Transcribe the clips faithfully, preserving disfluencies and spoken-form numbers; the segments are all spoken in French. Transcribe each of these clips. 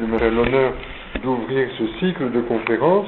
de me faire l'honneur d'ouvrir ce cycle de conférences.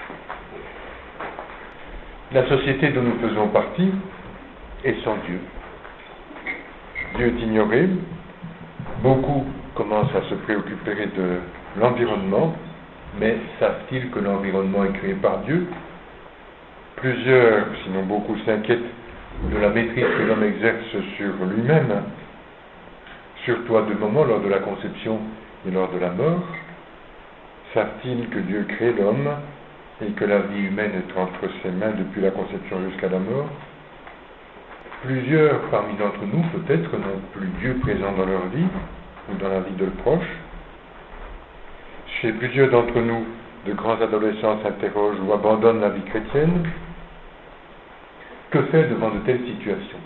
La société dont nous faisons partie est sans Dieu. Dieu est ignoré. Beaucoup commencent à se préoccuper de l'environnement, mais savent-ils que l'environnement est créé par Dieu? Plusieurs, sinon beaucoup, s'inquiètent de la maîtrise que l'homme exerce sur lui-même, surtout à deux moments, lors de la conception et lors de la mort. Savent-ils que Dieu crée l'homme et que la vie humaine est entre ses mains depuis la conception jusqu'à la mort? Plusieurs parmi d'entre nous, peut-être, n'ont plus Dieu présent dans leur vie ou dans la vie de leurs proches. Chez plusieurs d'entre nous, de grands adolescents s'interrogent ou abandonnent la vie chrétienne. Que faire devant de telles situations?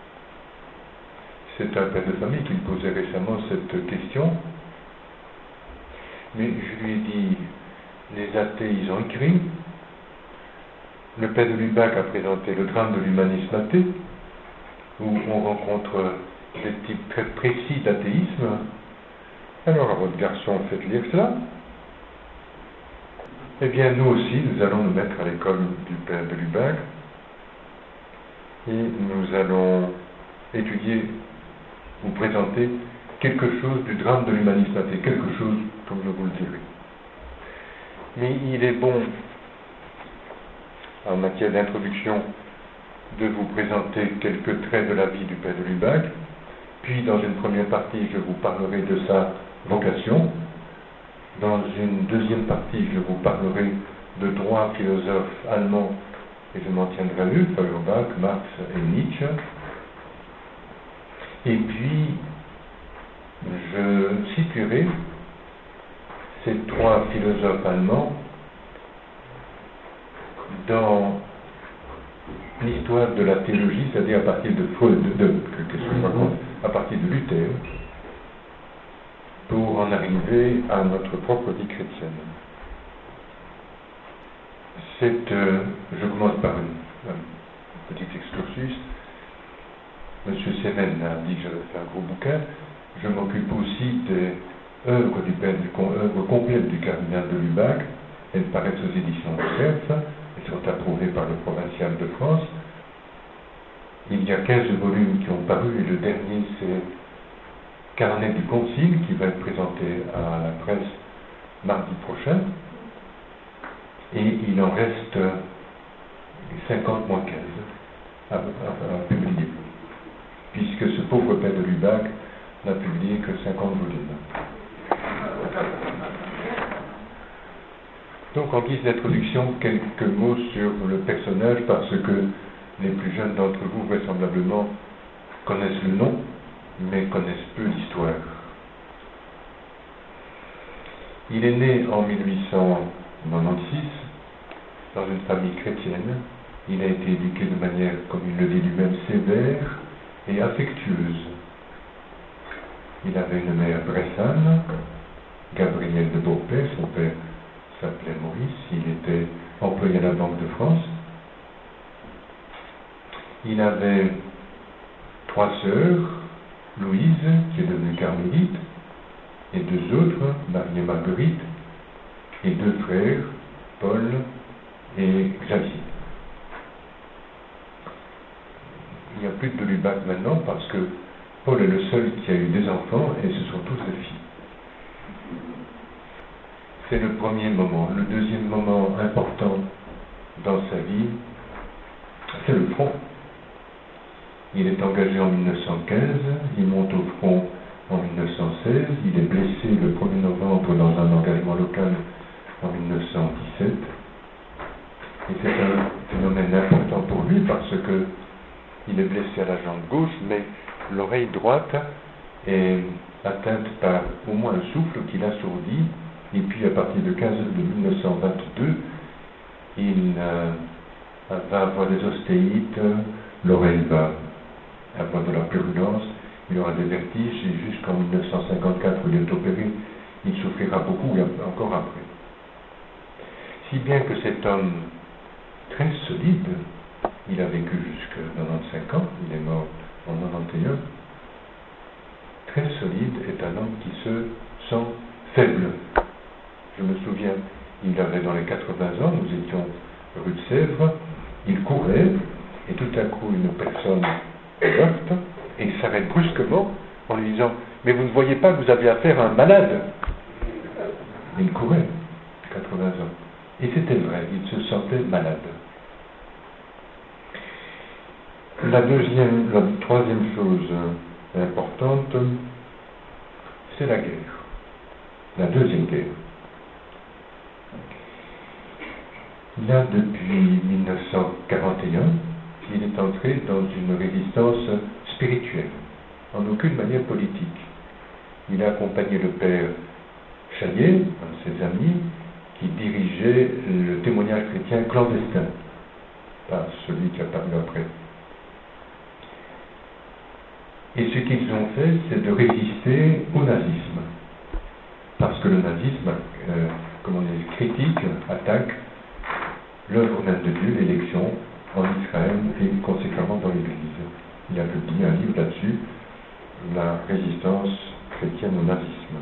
C'est un père de famille qui me posait récemment cette question. Mais je lui ai dit, les athées, ils ont écrit. Le père de Lubac a présenté le drame de l'humanisme athée, où on rencontre des types très précis d'athéisme. Alors à votre garçon, faites lire cela. Eh bien, nous aussi, nous allons nous mettre à l'école du père de Lubac et nous allons étudier, vous présenter quelque chose du drame de l'humanisme athée, quelque chose, comme je vous le dirai. Mais il est bon, en matière d'introduction, de vous présenter quelques traits de la vie du père de Lubac, puis dans une première partie, je vous parlerai de sa vocation. Dans une deuxième partie, je vous parlerai de trois philosophes allemands, et je m'en tiendrai à eux, Feuerbach, Marx et Nietzsche. Et puis, je situerai ces trois philosophes allemands dans l'histoire de la théologie, c'est-à-dire à partir de Freud, de, de, à partir de Luther, pour en arriver à notre propre vie chrétienne. C'est, euh, je commence par une, un petit excursus. Monsieur Semen a dit que j'avais fait un gros bouquin. Je m'occupe aussi des œuvres du père, du, œuvres complètes du cardinal de Lubac. Elles paraissent aux éditions de Cerf. Elles sont approuvées par le provincial de France. Il y a quinze volumes qui ont paru et le dernier c'est Carnet du Concile qui va être présenté à la presse mardi prochain. Et il en reste cinquante moins quinze à, à, à publier, puisque ce pauvre père de Lubac n'a publié que cinquante volumes. Donc en guise d'introduction, quelques mots sur le personnage, parce que les plus jeunes d'entre vous vraisemblablement connaissent le nom, mais connaissent peu l'histoire. Il est né en mille huit cent quatre-vingt-seize dans une famille chrétienne. Il a été éduqué de manière, comme il le dit lui-même, sévère et affectueuse. Il avait une mère bressane, Gabrielle de Beaupère, son père s'appelait Maurice, il était employé à la Banque de France. Il avait trois sœurs, Louise, qui est devenue carmélite, et deux autres, Marie et Marguerite, et deux frères, Paul et Xavier. Il n'y a plus de Lubac maintenant parce que Paul est le seul qui a eu des enfants et ce sont tous des filles. C'est le premier moment. Le deuxième moment important dans sa vie, c'est le front. Il est engagé en mille neuf cent quinze, il monte au front en mille neuf cent seize, il est blessé le premier novembre dans un engagement local en mille neuf cent dix-sept. Et c'est un phénomène important pour lui parce que il est blessé à la jambe gauche, mais l'oreille droite est atteinte par au moins un souffle qui l'assourdit. Et puis à partir de quinze de mille neuf cent vingt-deux, il euh, va avoir des ostéites, l'oreille va avoir de la purulence, il aura des vertiges, et jusqu'en mille neuf cent cinquante-quatre où il est opéré, il souffrira beaucoup, et encore après. Si bien que cet homme très solide, il a vécu jusqu'à quatre-vingt-quinze ans, il est mort en quatre-vingt-onze, très solide, est un homme qui se sent faible. Je me souviens, il avait dans les quatre-vingts ans, nous étions rue de Sèvres, il courait, et tout à coup une personne heurte, et il s'arrête brusquement en lui disant « Mais vous ne voyez pas que vous avez affaire à un malade ?» Il courait, quatre-vingts ans. Et c'était vrai, il se sentait malade. La deuxième, la troisième chose importante, c'est la guerre. La deuxième guerre. Là, depuis mille neuf cent quarante et un, il est entré dans une résistance spirituelle, en aucune manière politique. Il a accompagné le père Chaillet, un de ses amis, qui dirigeait le témoignage chrétien clandestin, pas celui qui a paru après. Et ce qu'ils ont fait, c'est de résister au nazisme. Parce que le nazisme, euh, comment dire, critique, attaque l'œuvre même de Dieu, l'élection en Israël et conséquemment dans l'Église. Il a publié un livre là-dessus, La résistance chrétienne au nazisme.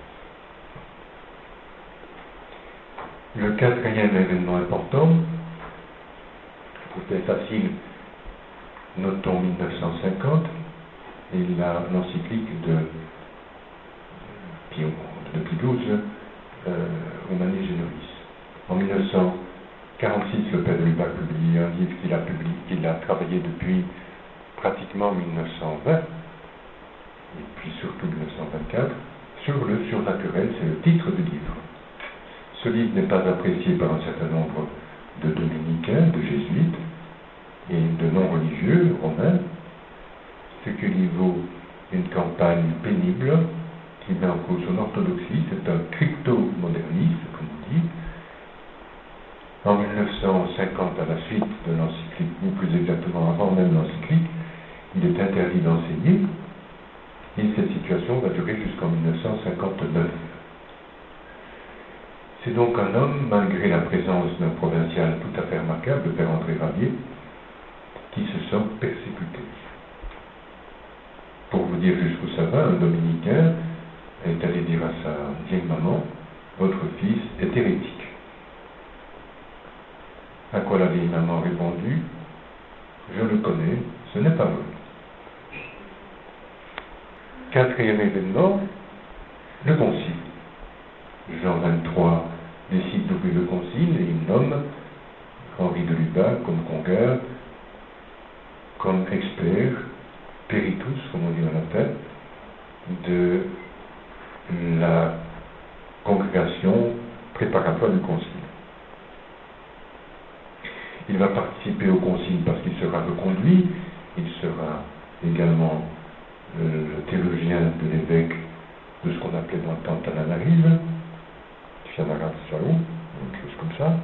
Le quatrième événement important, pour faire facile, notons mille neuf cent cinquante, et la, l'encyclique de Pie de Pie douze, euh, Humani Generis. En mille neuf cent quarante-six, le père de Lubac publie un livre qu'il a publié, qu'il a travaillé depuis pratiquement mille neuf cent vingt, et puis surtout mille neuf cent vingt-quatre, sur le surnaturel, c'est le titre du livre. Ce livre n'est pas apprécié par un certain nombre de dominicains, de jésuites et de non-religieux romains, ce qui lui vaut une campagne pénible qui met en cause son orthodoxie. C'est un crypto-moderniste, comme on dit. En mille neuf cent cinquante, à la suite de l'encyclique, ou plus exactement avant même l'encyclique, il est interdit d'enseigner, et cette situation va durer jusqu'en mille neuf cent cinquante-neuf. C'est donc un homme, malgré la présence d'un provincial tout à fait remarquable, le père André Rabier, qui se sent persécuté. Pour vous dire jusqu'où ça va, un dominicain est allé dire à sa vieille maman, votre fils est hérétique. À quoi la vieille maman a répondu, je le connais, ce n'est pas vrai. Quatrième événement, le concile. Jean vingt-trois décide d'ouvrir le concile et il nomme Henri de Lubac comme congueur, comme expert, peritus, comme on dit en latin, de la congrégation préparatoire du concile. Il va participer au concile parce qu'il sera reconduit, il sera également euh, le théologien de l'évêque de ce qu'on appelait dans le temps Tananarive, Fianara Salou, quelque chose comme ça.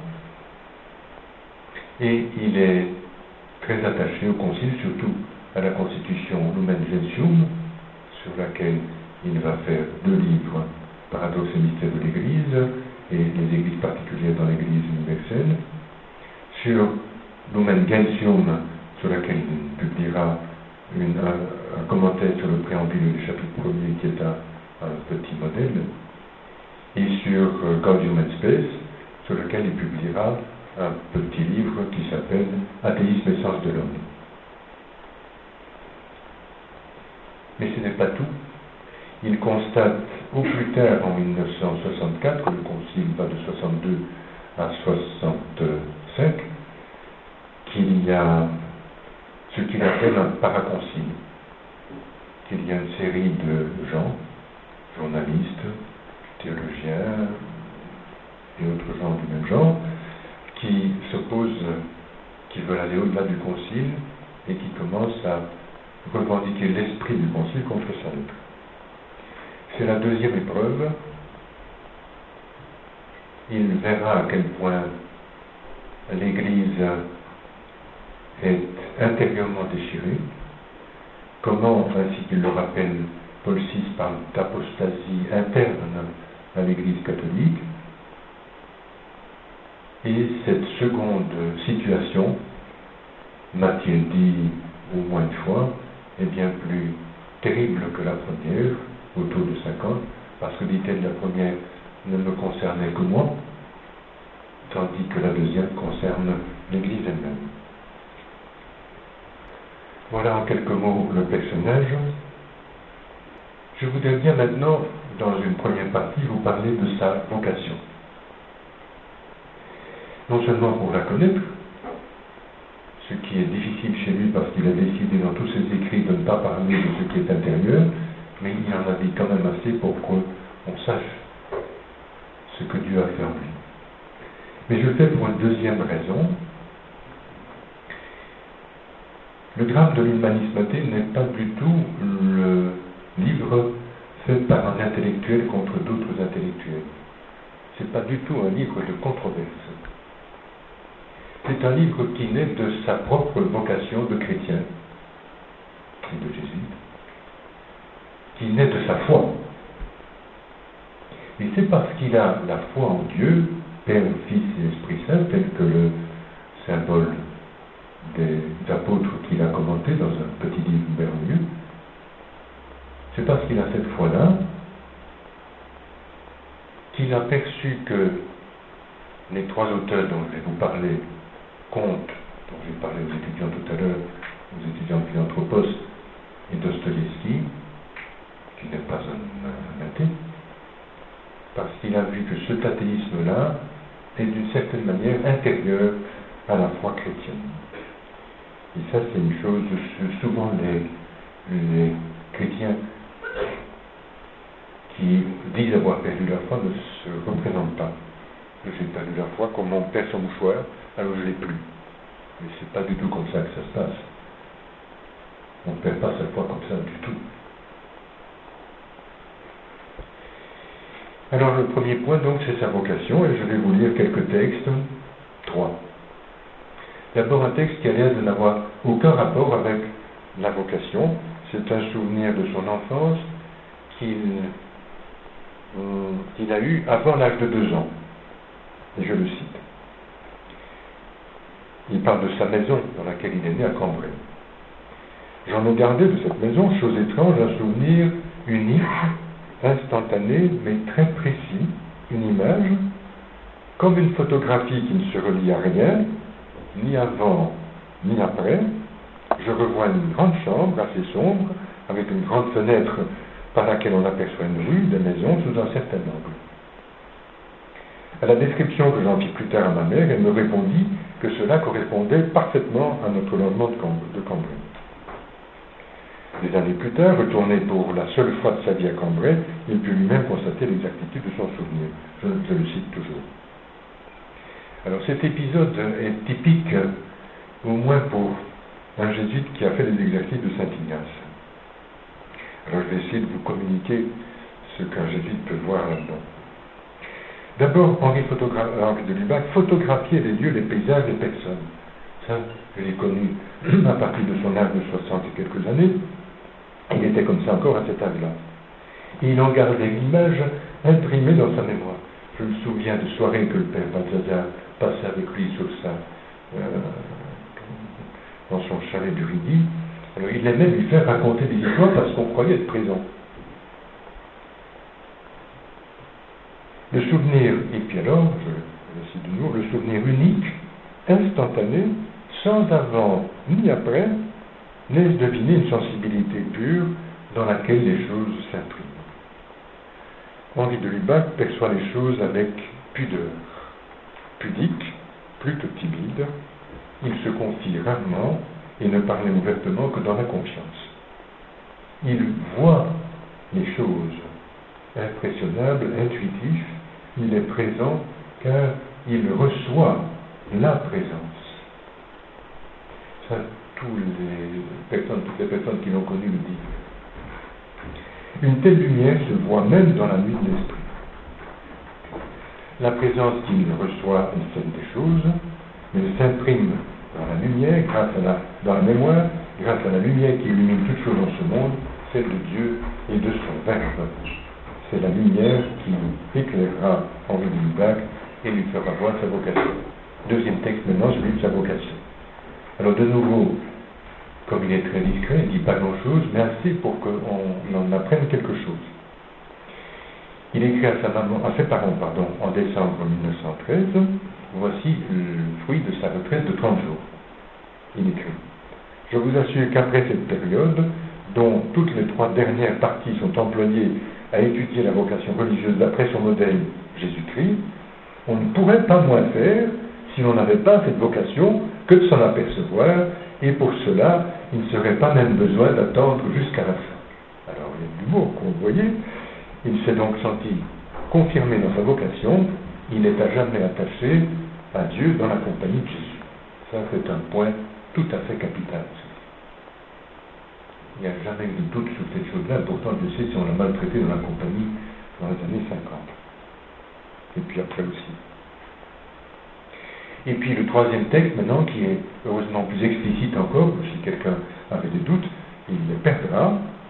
Et il est très attaché au concile, surtout à la constitution Lumen Gentium, sur laquelle il va faire deux livres, Paradoxe et mystère de l'Église, et les églises particulières dans l'Église universelle. Sur Lumen Gentium, sur laquelle il publiera une, un, un commentaire sur le préambule du chapitre premier, qui est un, un petit modèle, et sur euh, Gaudium et Spes, sur lequel il publiera un petit livre qui s'appelle Athéisme et sens de l'homme. Mais ce n'est pas tout. Il constate au plus tard, en mille neuf cent soixante-quatre, que le concile va de soixante-deux à soixante-cinq, qu'il y a ce qu'il appelle un paraconcile, qu'il y a une série de gens, journalistes, théologiens et autres gens du même genre, qui s'opposent, qui veulent aller au-delà du concile et qui commencent à revendiquer l'esprit du concile contre sa lettre. C'est la deuxième épreuve. Il verra à quel point l'Église est intérieurement déchirée, comment, ainsi qu'il le rappelle, Paul six parle d'apostasie interne à l'Église catholique, et cette seconde situation, m'a-t-il dit au moins une fois, est bien plus terrible que la première, autour de cinquante, parce que, dit-elle, la première, ne me concernait que moi, tandis que la deuxième concerne l'Église elle-même. Voilà en quelques mots le personnage. Je voudrais bien maintenant, dans une première partie, vous parler de sa vocation. Non seulement pour la connaître, ce qui est difficile chez lui parce qu'il a décidé dans tous ses écrits de ne pas parler de ce qui est intérieur, mais il en a dit quand même assez pour qu'on sache ce que Dieu a fait en lui. Mais je le fais pour une deuxième raison. Le drame de l'humanisme athée n'est pas du tout le livre fait par un intellectuel contre d'autres intellectuels. Ce n'est pas du tout un livre de controverse. C'est un livre qui naît de sa propre vocation de chrétien et de jésuite, qui naît de sa foi. Et c'est parce qu'il a la foi en Dieu, Père, Fils et Esprit Saint, tel que le symbole des apôtres qu'il a commenté dans un petit livre merveilleux. C'est parce qu'il a cette foi-là qu'il a perçu que les trois auteurs dont je vais vous parler, Comte, dont j'ai parlé aux étudiants tout à l'heure, aux étudiants de Philanthropos, et Dostoïevski, qui n'est pas un, un athée, parce qu'il a vu que cet athéisme-là est d'une certaine manière intérieur à la foi chrétienne. Et ça, c'est une chose, souvent les, les chrétiens qui disent avoir perdu la foi ne se représentent pas. J'ai perdu la foi comme on perd son mouchoir, alors je ne l'ai plus. Mais c'est pas du tout comme ça que ça se passe. On ne perd pas sa foi comme ça du tout. Alors le premier point, donc, c'est sa vocation, et je vais vous lire quelques textes. Trois. D'abord un texte qui a l'air de n'avoir aucun rapport avec la vocation. C'est un souvenir de son enfance qu'il euh, qu'il a eu avant l'âge de deux ans. Et je le cite. Il parle de sa maison dans laquelle il est né à Cambrai. J'en ai gardé de cette maison, chose étrange, un souvenir unique, instantané, mais très précis, une image, comme une photographie qui ne se relie à rien, ni avant, ni après. Je revois une grande chambre assez sombre, avec une grande fenêtre par laquelle on aperçoit une rue, des maisons sous un certain angle. À la description que j'en fis plus tard à ma mère, elle me répondit que cela correspondait parfaitement à notre logement de Cambrai. Des années plus tard, retourné pour la seule fois de sa vie à Cambrai, il put lui-même constater l'exactitude de son souvenir. Je, je le cite toujours. Alors cet épisode est typique, au moins pour un jésuite qui a fait les exercices de Saint Ignace. Alors je vais essayer de vous communiquer ce qu'un jésuite peut voir là-dedans. D'abord, Henri, Henri de Lubac photographiait les lieux, les paysages, les personnes. Ça, je l'ai connu à partir de son âge de soixante et quelques années. Il était comme ça encore à cet âge-là. Et il en gardait l'image imprimée dans sa mémoire. Je me souviens de soirées que le père Balthazar passait avec lui sur sa, euh, dans son chalet du Ridi. Alors il aimait lui faire raconter des histoires parce qu'on croyait être présent. Le souvenir, et puis alors, je, je cite de nouveau, le souvenir unique, instantané, sans avant ni après, laisse deviner une sensibilité pure dans laquelle les choses s'impriment. Henri de Lubac perçoit les choses avec pudeur. Pudique, plutôt timide, il se confie rarement et ne parle ouvertement que dans la confiance. Il voit les choses impressionnables, intuitif, il est présent car il reçoit la présence. Ça, tous les personnes, toutes les personnes qui l'ont connu le disent. Une telle lumière se voit même dans la nuit de l'esprit. La présence qu'il reçoit est celle des choses, mais elle s'imprime dans la lumière, grâce à la, dans la mémoire, grâce à la lumière qui illumine toutes choses dans ce monde, celle de Dieu et de son Verbe. C'est la lumière qui éclairera Henri de Lubac et lui fera voir sa vocation. Deuxième texte maintenant, celui de sa vocation. Alors de nouveau, comme il est très discret, il ne dit pas grand-chose, mais assez pour qu'on en apprenne quelque chose. Il écrit à, sa maman, à ses parents pardon, en décembre mille neuf cent treize, voici le fruit de sa retraite de trente jours. Il écrit: je vous assure qu'après cette période, dont toutes les trois dernières parties sont employées à étudier la vocation religieuse d'après son modèle Jésus-Christ, on ne pourrait pas moins faire, si l'on n'avait pas cette vocation, que de s'en apercevoir, et pour cela, il ne serait pas même besoin d'attendre jusqu'à la fin. Alors, il y a du mot qu'on voyait. Il s'est donc senti confirmé dans sa vocation, il est à jamais attaché à Dieu dans la compagnie de Jésus. Ça, c'est un point tout à fait capital. Il n'y a jamais eu de doute sur cette chose-là, pourtant Dieu sait si on l'a maltraité dans la compagnie dans les années cinquante. Et puis après aussi. Et puis le troisième texte maintenant, qui est heureusement plus explicite encore, si quelqu'un avait des doutes, il les perdra.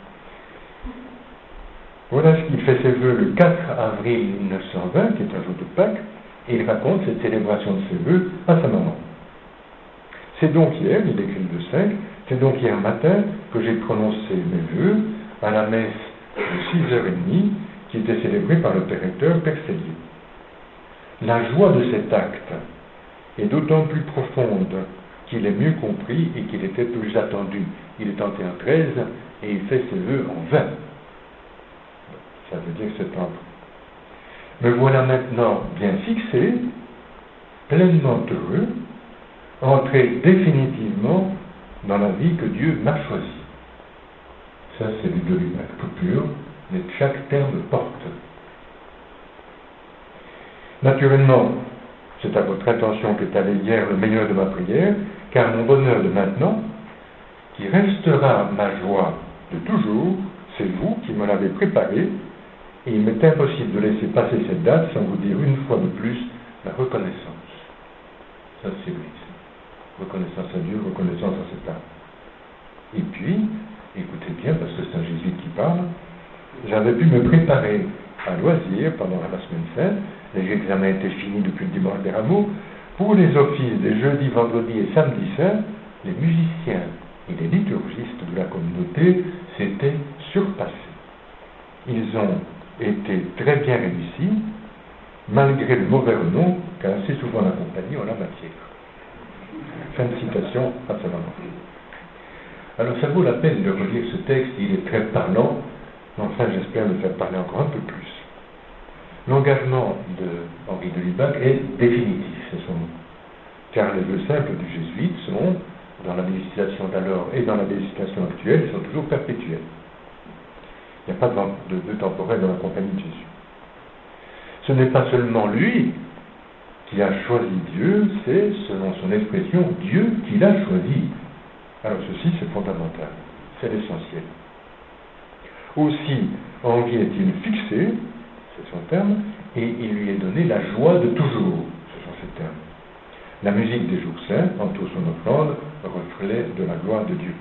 Voilà ce qu'il fait ses vœux le quatre avril mille neuf cent vingt, qui est un jour de Pâques, et il raconte cette célébration de ses vœux à sa maman. C'est donc hier, il écrit le cinq, c'est donc hier matin que j'ai prononcé mes vœux à la messe de six heures trente qui était célébrée par le père recteur, Père Cellier. La joie de cet acte est d'autant plus profonde qu'il est mieux compris et qu'il était plus attendu. Il est entré en treize et il fait ses vœux en vingt. Ça veut dire septembre. Me voilà maintenant bien fixé, pleinement heureux, entré définitivement dans la vie que Dieu m'a choisie. Ça, c'est du de l'humain tout pur, mais chaque terme porte. Naturellement, c'est à votre attention qu'est allé hier le meilleur de ma prière, car mon bonheur de maintenant, qui restera ma joie de toujours, c'est vous qui me l'avez préparé, et il m'est impossible de laisser passer cette date sans vous dire une fois de plus la reconnaissance. Ça, c'est lui. Reconnaissance à Dieu, reconnaissance à cet âme. Et puis, écoutez bien, parce que c'est un jésuite qui parle, j'avais pu me préparer à loisir pendant la semaine sainte, les examens étaient finis depuis le dimanche des rameaux, pour les offices des jeudis, vendredis et samedis saints, les musiciens et les liturgistes de la communauté s'étaient surpassés. Ils ont été très bien réussis, malgré le mauvais renom qu'a assez souvent la compagnie en la matière. Fin de citation à sa maman. Alors ça vaut la peine de relire ce texte, il est très parlant, mais enfin j'espère le faire parler encore un peu plus. L'engagement de Henri de Lubac est définitif, c'est son nom. Car les vœux simples du jésuite sont, dans la législation d'alors et dans la législation actuelle, ils sont toujours perpétuels. Il n'y a pas de vœux temporels dans la compagnie de Jésus. Ce n'est pas seulement lui qui a choisi Dieu, c'est, selon son expression, Dieu qui l'a choisi. Alors ceci, c'est fondamental, c'est l'essentiel. Aussi, Henri est-il fixé, c'est son terme, et il lui est donné la joie de toujours, ce sont ses termes. La musique des jours saints, entoure son offrande, reflet de la gloire de Dieu.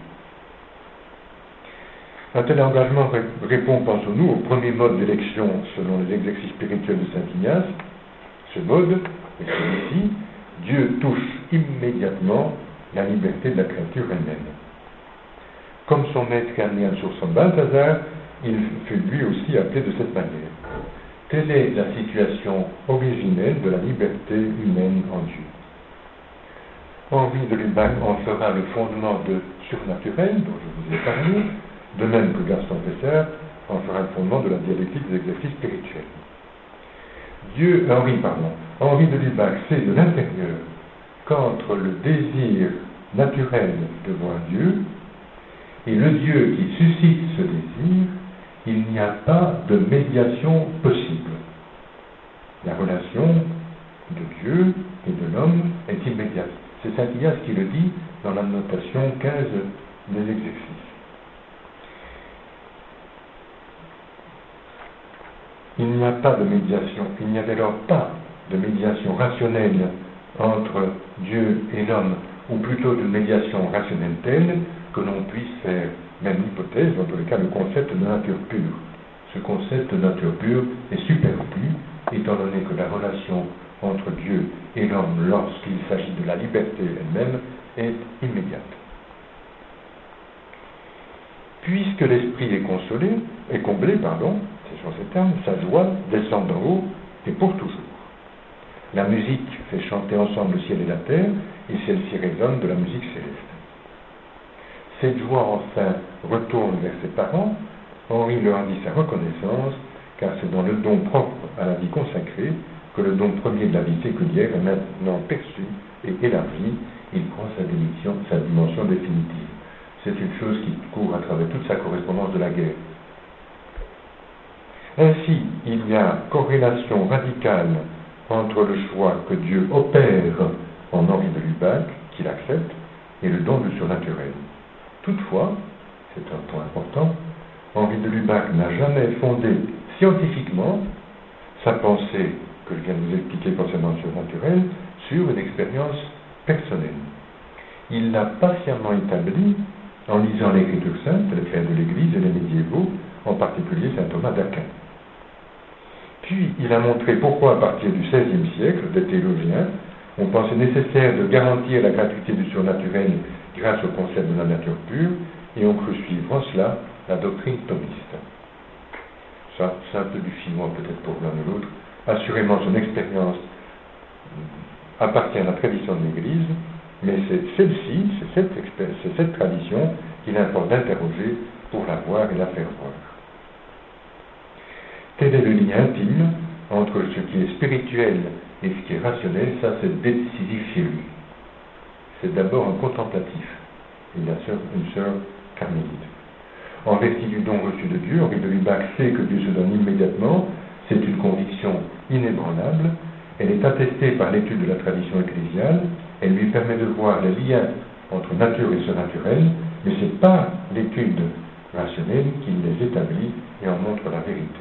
Un tel engagement répond, pensons-nous, au premier mode d'élection selon les exercices spirituels de saint Ignace. Ce mode, et celui-ci, Dieu touche immédiatement la liberté de la créature elle-même. Comme son maître carnéen sur son Balthazar, il fut lui aussi appelé de cette manière. Telle est la situation originelle de la liberté humaine en Dieu. Henri de Lubac en fera le fondement de surnaturel, dont je vous ai parlé, de même que Gaston Pessard en fera le fondement de la dialectique des exercices spirituels. Dieu, Henri, pardon, Henri de Lubac sait de l'intérieur qu'entre le désir naturel de voir Dieu et le Dieu qui suscite ce désir, il n'y a pas de médiation possible. La relation de Dieu et de l'homme est immédiate. C'est saint Ignace qui le dit dans la notation quinze des exercices. Il n'y a pas de médiation, il n'y a dès lors pas de médiation rationnelle entre Dieu et l'homme, ou plutôt de médiation rationnelle telle que l'on puisse faire même hypothèse, dans tous les cas, le concept de nature pure. Ce concept de nature pure est superflu, étant donné que la relation entre Dieu et l'homme, lorsqu'il s'agit de la liberté elle-même, est immédiate. Puisque l'esprit est consolé, est comblé, pardon, ce sont ces termes, sa joie descend d'en haut et pour toujours. La musique fait chanter ensemble le ciel et la terre, et celle-ci résonne de la musique céleste. Cette joie enfin retourne vers ses parents. Henri leur dit sa reconnaissance, car c'est dans le don propre à la vie consacrée que le don premier de la vie séculière est maintenant perçu et élargi. Il prend sa dimension, sa dimension définitive. C'est une chose qui court à travers toute sa correspondance de la guerre. Ainsi, il y a corrélation radicale entre le choix que Dieu opère en Henri de Lubac, qu'il accepte, et le don du surnaturel. Toutefois, c'est un point important, Henri de Lubac n'a jamais fondé scientifiquement sa pensée, que je viens de vous expliquer concernant le surnaturel, sur une expérience personnelle. Il l'a patiemment établi en lisant l'Écriture sainte, les pères de l'Église et les médiévaux, en particulier saint Thomas d'Aquin. Puis, il a montré pourquoi, à partir du seizième siècle, des théologiens ont pensé nécessaire de garantir la gratuité du surnaturel grâce au concept de la nature pure, et ont cru suivre en cela la doctrine thomiste. Ça, c'est un peu du chinois peut-être pour l'un ou l'autre. Assurément, son expérience appartient à la tradition de l'Église, mais c'est celle-ci, c'est cette, c'est cette tradition qu'il importe d'interroger pour la voir et la faire voir. Tel est le lien intime entre ce qui est spirituel et ce qui est rationnel. Ça, c'est décisif chez lui. C'est d'abord un contemplatif. Il a une sœur carmélite. En vertu du don reçu de Dieu, Henri de Lubac sait que Dieu se donne immédiatement. C'est une conviction inébranlable. Elle est attestée par l'étude de la tradition ecclésiale. Elle lui permet de voir les liens entre nature et surnaturel, mais ce n'est pas l'étude rationnelle qui les établit et en montre la vérité.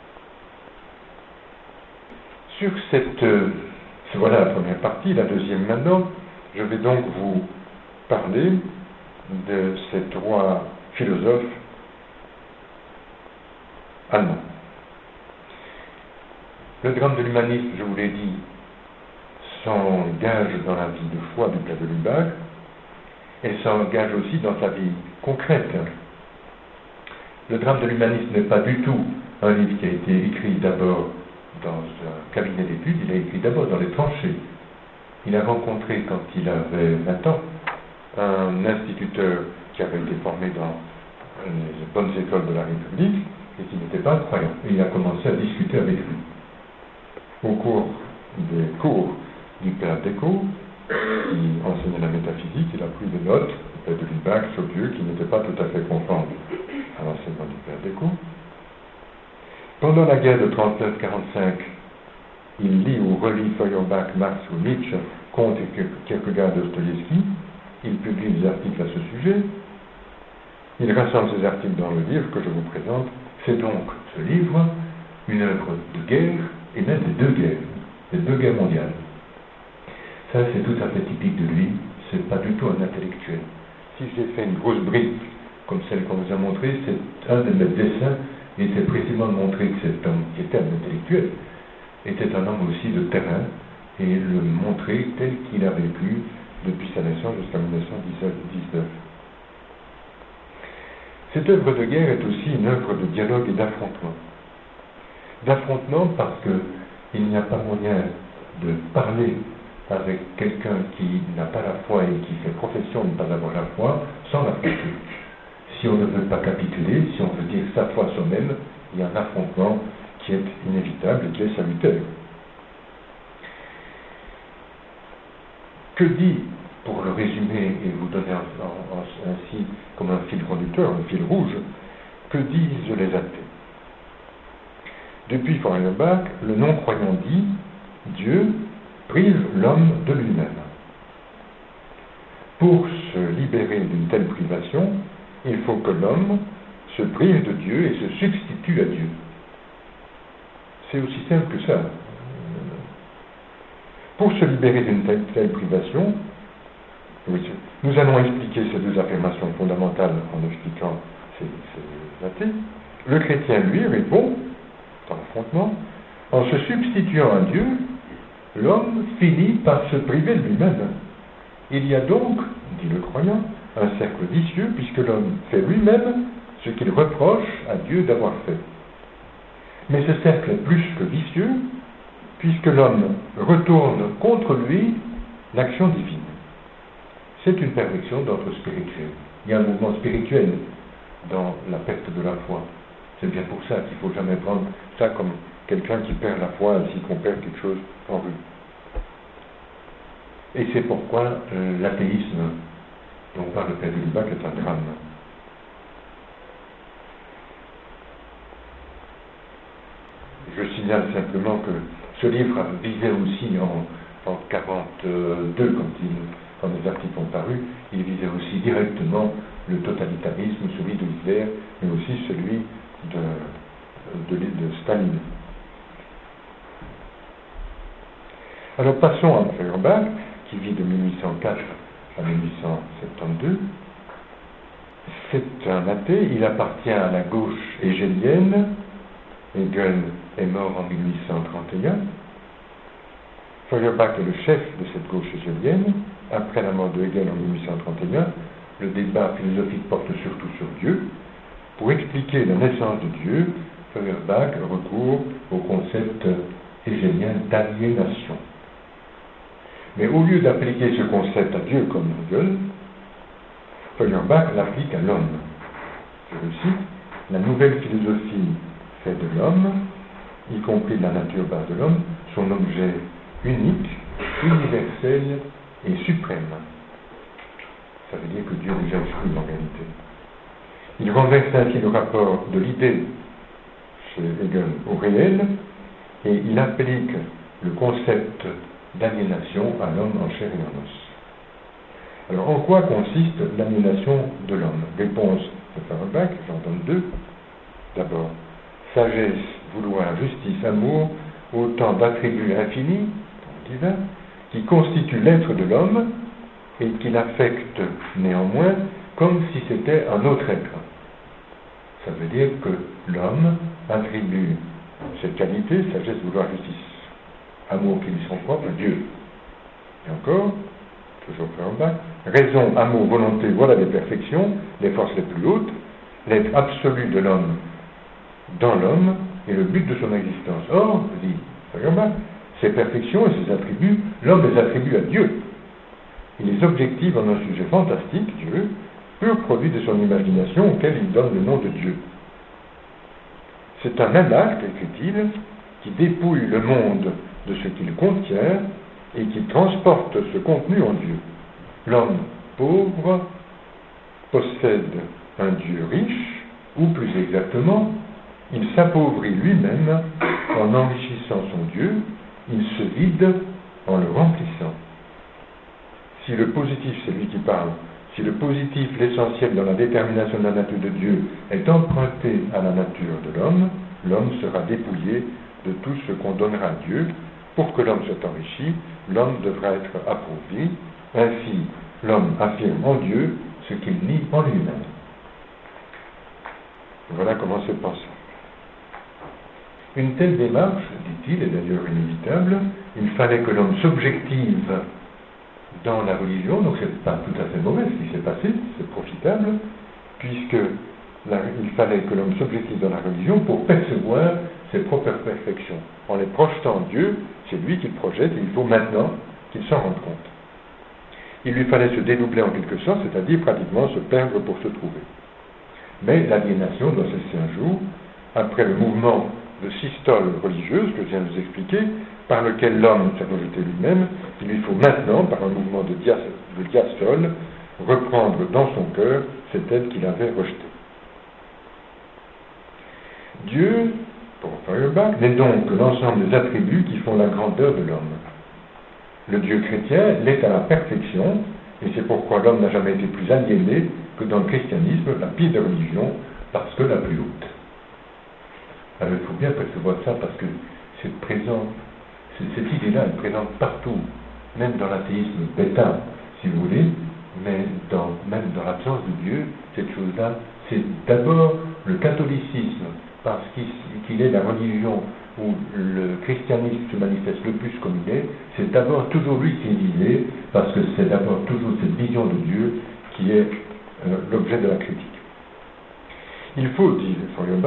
Sur cette, euh, voilà la première partie, la deuxième maintenant, je vais donc vous parler de ces trois philosophes allemands. Le drame de l'humanisme, je vous l'ai dit, s'engage dans la vie de foi du père de Lubac, et s'engage aussi dans sa vie concrète. Le drame de l'humanisme n'est pas du tout un livre qui a été écrit d'abord dans un cabinet d'études, il a écrit d'abord dans les tranchées. Il a rencontré, quand il avait vingt ans, un instituteur qui avait été formé dans les bonnes écoles de la République et qui n'était pas croyant. Et il a commencé à discuter avec lui. Au cours des cours du père Déco, qui enseignait la métaphysique, il a pris des notes du père de Lubac sur Dieu qui n'étaient pas tout à fait conformes à l'enseignement du père Déco. Pendant la guerre de trente-neuf quarante-cinq, il lit ou relit Feuerbach, Marx ou Nietzsche contre Kierkegaard et Dostoïevski. Il publie des articles à ce sujet. Il rassemble ces articles dans le livre que je vous présente. C'est donc ce livre une œuvre de guerre, et même des deux guerres, des deux guerres mondiales. Ça, c'est tout à fait typique de lui. C'est pas du tout un intellectuel. Si j'ai fait une grosse brique comme celle qu'on vous a montrée, c'est un de mes dessins. Et c'est précisément de montrer que cet homme, qui était un intellectuel, était un homme aussi de terrain, et le montrer tel qu'il a vécu depuis sa naissance jusqu'à mille neuf cent dix-neuf. Cette œuvre de guerre est aussi une œuvre de dialogue et d'affrontement. D'affrontement parce qu'il n'y a pas moyen de parler avec quelqu'un qui n'a pas la foi et qui fait profession de ne pas avoir la foi sans l'affronter. Si on ne veut pas capituler, si on veut dire sa foi soi-même, il y a un affrontement qui est inévitable et qui est salutaire. Que dit, pour le résumer et vous donner ainsi comme un fil conducteur, un fil rouge, que disent les athées? Depuis Feuerbach, le non-croyant dit « Dieu prive l'homme de lui-même ». Pour se libérer d'une telle privation, il faut que l'homme se prive de Dieu et se substitue à Dieu. C'est aussi simple que ça. Pour se libérer d'une telle, telle privation, nous allons expliquer ces deux affirmations fondamentales en expliquant ces, ces athées. Le chrétien, lui, répond, dans l'affrontement, en se substituant à Dieu, l'homme finit par se priver de lui-même. Il y a donc, dit le croyant, un cercle vicieux, puisque l'homme fait lui-même ce qu'il reproche à Dieu d'avoir fait. Mais ce cercle est plus que vicieux, puisque l'homme retourne contre lui l'action divine. C'est une perfection d'ordre spirituel. Il y a un mouvement spirituel dans la perte de la foi. C'est bien pour ça qu'il ne faut jamais prendre ça comme quelqu'un qui perd la foi ainsi qu'on perd quelque chose en vue. Et c'est pourquoi euh, l'athéisme dont parle le Père Lubac est un drame. Je signale simplement que ce livre visait aussi en, en quarante-deux, quand, il, quand les articles ont paru, il visait aussi directement le totalitarisme, celui de Hitler, mais aussi celui de, de, de Staline. Alors passons à Feuerbach, qui vit de mille huit cent quatre à mille huit cent soixante-douze. C'est un athée, il appartient à la gauche hégélienne. Hegel est mort en mille huit cent trente et un. Feuerbach est le chef de cette gauche hégélienne. Après la mort de Hegel en mille huit cent trente et un, le débat philosophique porte surtout sur Dieu. Pour expliquer la naissance de Dieu, Feuerbach recourt au concept hégélien d'aliénation. Mais au lieu d'appliquer ce concept à Dieu comme Hegel, Feuerbach l'applique à l'homme. Je le cite, la nouvelle philosophie fait de l'homme, y compris la nature basse de l'homme, son objet unique, universel et suprême. Ça veut dire que Dieu déjà exclut en réalité. Il renverse ainsi le rapport de l'idée chez Hegel au réel et il applique le concept d'aliénation à l'homme en chair et en os. Alors, en quoi consiste l'aliénation de l'homme? Réponse de Feuerbach, j'en donne deux. D'abord, sagesse, vouloir, justice, amour, autant d'attributs infinis, divins, qui constituent l'être de l'homme et qui l'affectent néanmoins comme si c'était un autre être. Ça veut dire que l'homme attribue cette qualité, sagesse, vouloir, justice, amour qui lui sont propres, à Dieu. Et encore, toujours Feuerbach, raison, amour, volonté, voilà les perfections, les forces les plus hautes, l'être absolu de l'homme dans l'homme est le but de son existence. Or, dit Feuerbach, ces perfections et ces attributs, l'homme les attribue à Dieu. Il les objective en un sujet fantastique, Dieu, pur produit de son imagination auquel il donne le nom de Dieu. C'est un même acte, écrit-il, qui dépouille le monde de ce qu'il contient et qui transporte ce contenu en Dieu. L'homme pauvre possède un Dieu riche, ou plus exactement, il s'appauvrit lui-même en enrichissant son Dieu, il se vide en le remplissant. Si le positif, c'est lui qui parle, si le positif, l'essentiel dans la détermination de la nature de Dieu, est emprunté à la nature de l'homme, l'homme sera dépouillé de tout ce qu'on donnera à Dieu. Pour que l'homme soit enrichi, l'homme devra être appauvri. Ainsi, l'homme affirme en Dieu ce qu'il nie en lui-même. Voilà comment c'est pensé. Une telle démarche, dit-il, est d'ailleurs inévitable. Il fallait que l'homme s'objective dans la religion, donc c'est pas tout à fait mauvais ce qui s'est passé, c'est profitable, puisque la, il fallait que l'homme s'objective dans la religion pour percevoir ses propres perfections. En les projetant en Dieu, c'est lui qui le projette et il faut maintenant qu'il s'en rende compte. Il lui fallait se dédoubler en quelque sorte, c'est-à-dire pratiquement se perdre pour se trouver. Mais l'aliénation doit cesser un jour, après le mouvement de systole religieuse que je viens de vous expliquer, par lequel l'homme s'est rejeté lui-même, il lui faut maintenant, par un mouvement de, dias, de diastole, reprendre dans son cœur cette aide qu'il avait rejetée. Dieu, pour Feuerbach, n'est donc que l'ensemble des attributs qui font la grandeur de l'homme. Le Dieu chrétien l'est à la perfection, et c'est pourquoi l'homme n'a jamais été plus aliéné que dans le christianisme, la pire des religions, parce que la plus haute. Alors il faut bien percevoir ça, parce que c'est présent, c'est, cette idée-là est présente partout, même dans l'athéisme bêta, si vous voulez, mais dans, même dans l'absence de Dieu, cette chose-là, c'est d'abord le catholicisme, parce qu'il, qu'il est la religion où le christianisme se manifeste le plus comme il est, c'est d'abord toujours lui qui est visé, parce que c'est d'abord toujours cette vision de Dieu qui est euh, l'objet de la critique. Il faut, dit Feuerbach,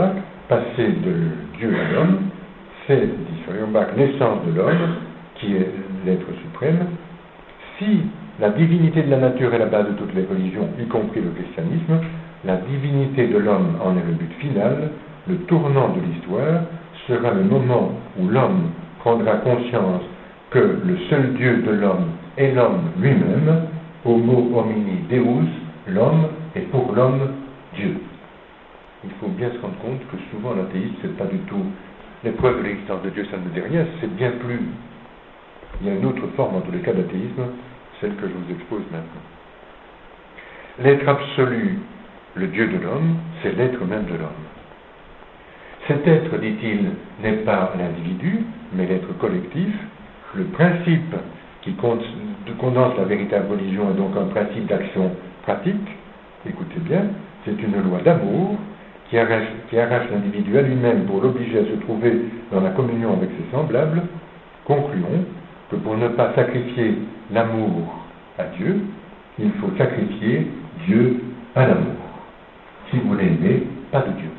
passer de Dieu à l'homme, c'est, dit Feuerbach, l'essence de l'homme, qui est l'être suprême. Si la divinité de la nature est la base de toutes les religions, y compris le christianisme, la divinité de l'homme en est le but final, le tournant de l'histoire sera le moment où l'homme prendra conscience que le seul Dieu de l'homme est l'homme lui-même, homo homini deus, l'homme est pour l'homme Dieu. Il faut bien se rendre compte que souvent l'athéisme, c'est pas du tout l'épreuve de l'existence de Dieu, ça ne me dit rien, c'est bien plus. Il y a une autre forme, en tous les cas, d'athéisme, celle que je vous expose maintenant. L'être absolu, le Dieu de l'homme, c'est l'être même de l'homme. Cet être, dit-il, n'est pas l'individu, mais l'être collectif. Le principe qui condense la véritable religion est donc un principe d'action pratique. Écoutez bien, c'est une loi d'amour qui arrache, qui arrache l'individu à lui-même pour l'obliger à se trouver dans la communion avec ses semblables. Concluons que pour ne pas sacrifier l'amour à Dieu, il faut sacrifier Dieu à l'amour. Si vous voulez aimer, pas de Dieu.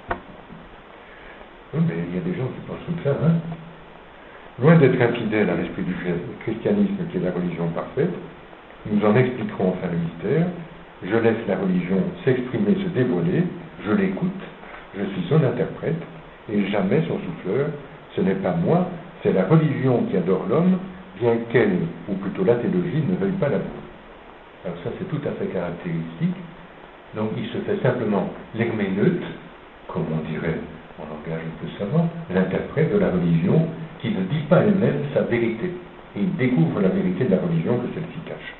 Oui, mais il y a des gens qui pensent comme ça, hein. Loin d'être infidèles à l'esprit du christianisme qui est la religion parfaite, nous en expliquerons enfin le mystère. Je laisse la religion s'exprimer, se dévoiler, je l'écoute, je suis son interprète, et jamais son souffleur. Ce n'est pas moi, c'est la religion qui adore l'homme, bien qu'elle, ou plutôt la théologie, ne veuille pas l'amour. Alors ça, c'est tout à fait caractéristique. Donc il se fait simplement l'herméneute, comme on dirait en langage un peu savant, l'interprète de la religion qui ne dit pas elle-même sa vérité. Et il découvre la vérité de la religion que celle-ci cache.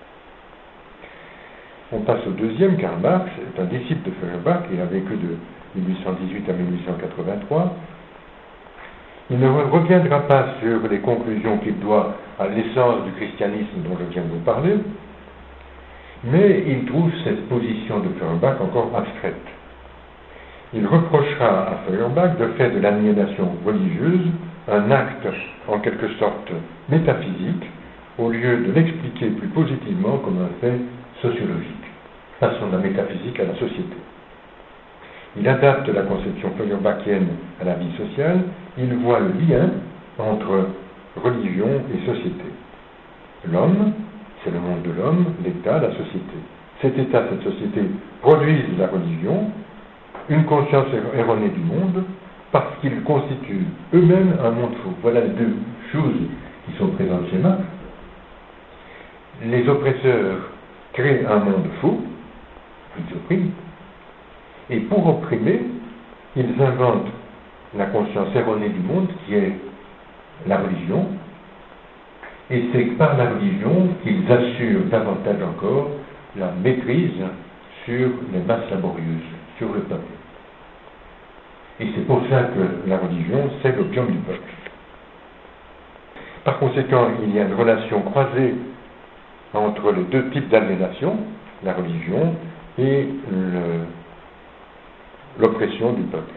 On passe au deuxième. Karl Marx est un disciple de Feuerbach, il a vécu de mille huit cent dix-huit à mille huit cent quatre-vingt-trois. Il ne reviendra pas sur les conclusions qu'il doit à l'essence du christianisme dont je viens de vous parler, mais il trouve cette position de Feuerbach encore abstraite. Il reprochera à Feuerbach de faire de l'aliénation religieuse un acte en quelque sorte métaphysique, au lieu de l'expliquer plus positivement comme un fait sociologique. Passons de la métaphysique à la société. Il adapte la conception feuerbachienne à la vie sociale, il voit le lien entre religion et société. L'homme, c'est le monde de l'homme, l'État, la société. Cet État, cette société produisent la religion, une conscience erronée du monde, parce qu'ils constituent eux-mêmes un monde faux. Voilà les deux choses qui sont présentes chez Marx. Les oppresseurs créent un monde faux, ils oppriment, et pour opprimer, ils inventent la conscience erronée du monde qui est la religion, et c'est par la religion qu'ils assurent davantage encore la maîtrise sur les masses laborieuses, sur le peuple. Et c'est pour ça que la religion, c'est l'opium du peuple. Par conséquent, il y a une relation croisée entre les deux types d'aliénation, la religion et le, l'oppression du peuple.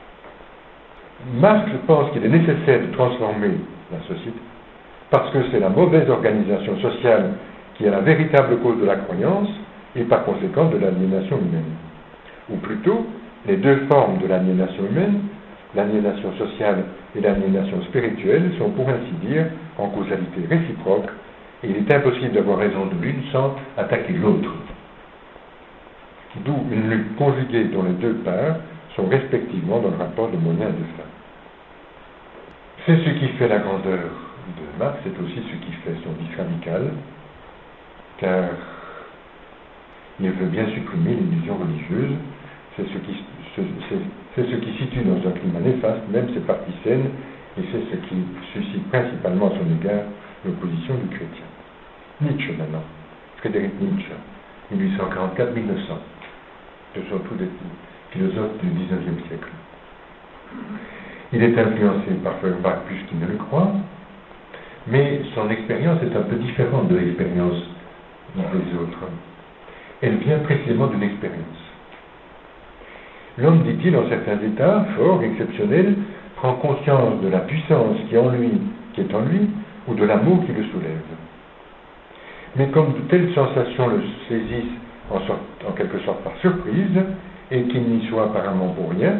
Marx pense qu'il est nécessaire de transformer la société parce que c'est la mauvaise organisation sociale qui est la véritable cause de la croyance et par conséquent de l'aliénation humaine. Ou plutôt, les deux formes de l'aliénation humaine, l'aliénation sociale et l'aliénation spirituelle, sont pour ainsi dire en causalité réciproque, et il est impossible d'avoir raison de l'une sans attaquer l'autre. D'où une lutte conjuguée dont les deux parts sont respectivement dans le rapport de moyens et de fin. C'est ce qui fait la grandeur de Marx, c'est aussi ce qui fait son vice radical, car il veut bien supprimer l'illusion religieuse. C'est ce, qui, c'est, c'est ce qui situe dans un climat néfaste, même ses parties saines, et c'est ce qui suscite principalement à son égard l'opposition du chrétien. Nietzsche maintenant, Friedrich Nietzsche, mille huit cent quarante-quatre à mille neuf cents. Ce sont tous des philosophes du dix-neuvième siècle. Il est influencé par Feuerbach plus qu'il ne le croit, mais son expérience est un peu différente de l'expérience des autres. Elle vient précisément d'une expérience. L'homme, dit-il, en certains états, forts, exceptionnels, prend conscience de la puissance qui est en lui, qui est en lui, ou de l'amour qui le soulève. Mais comme de telles sensations le saisissent en, sorte, en quelque sorte par surprise, et qu'il n'y soit apparemment pour rien,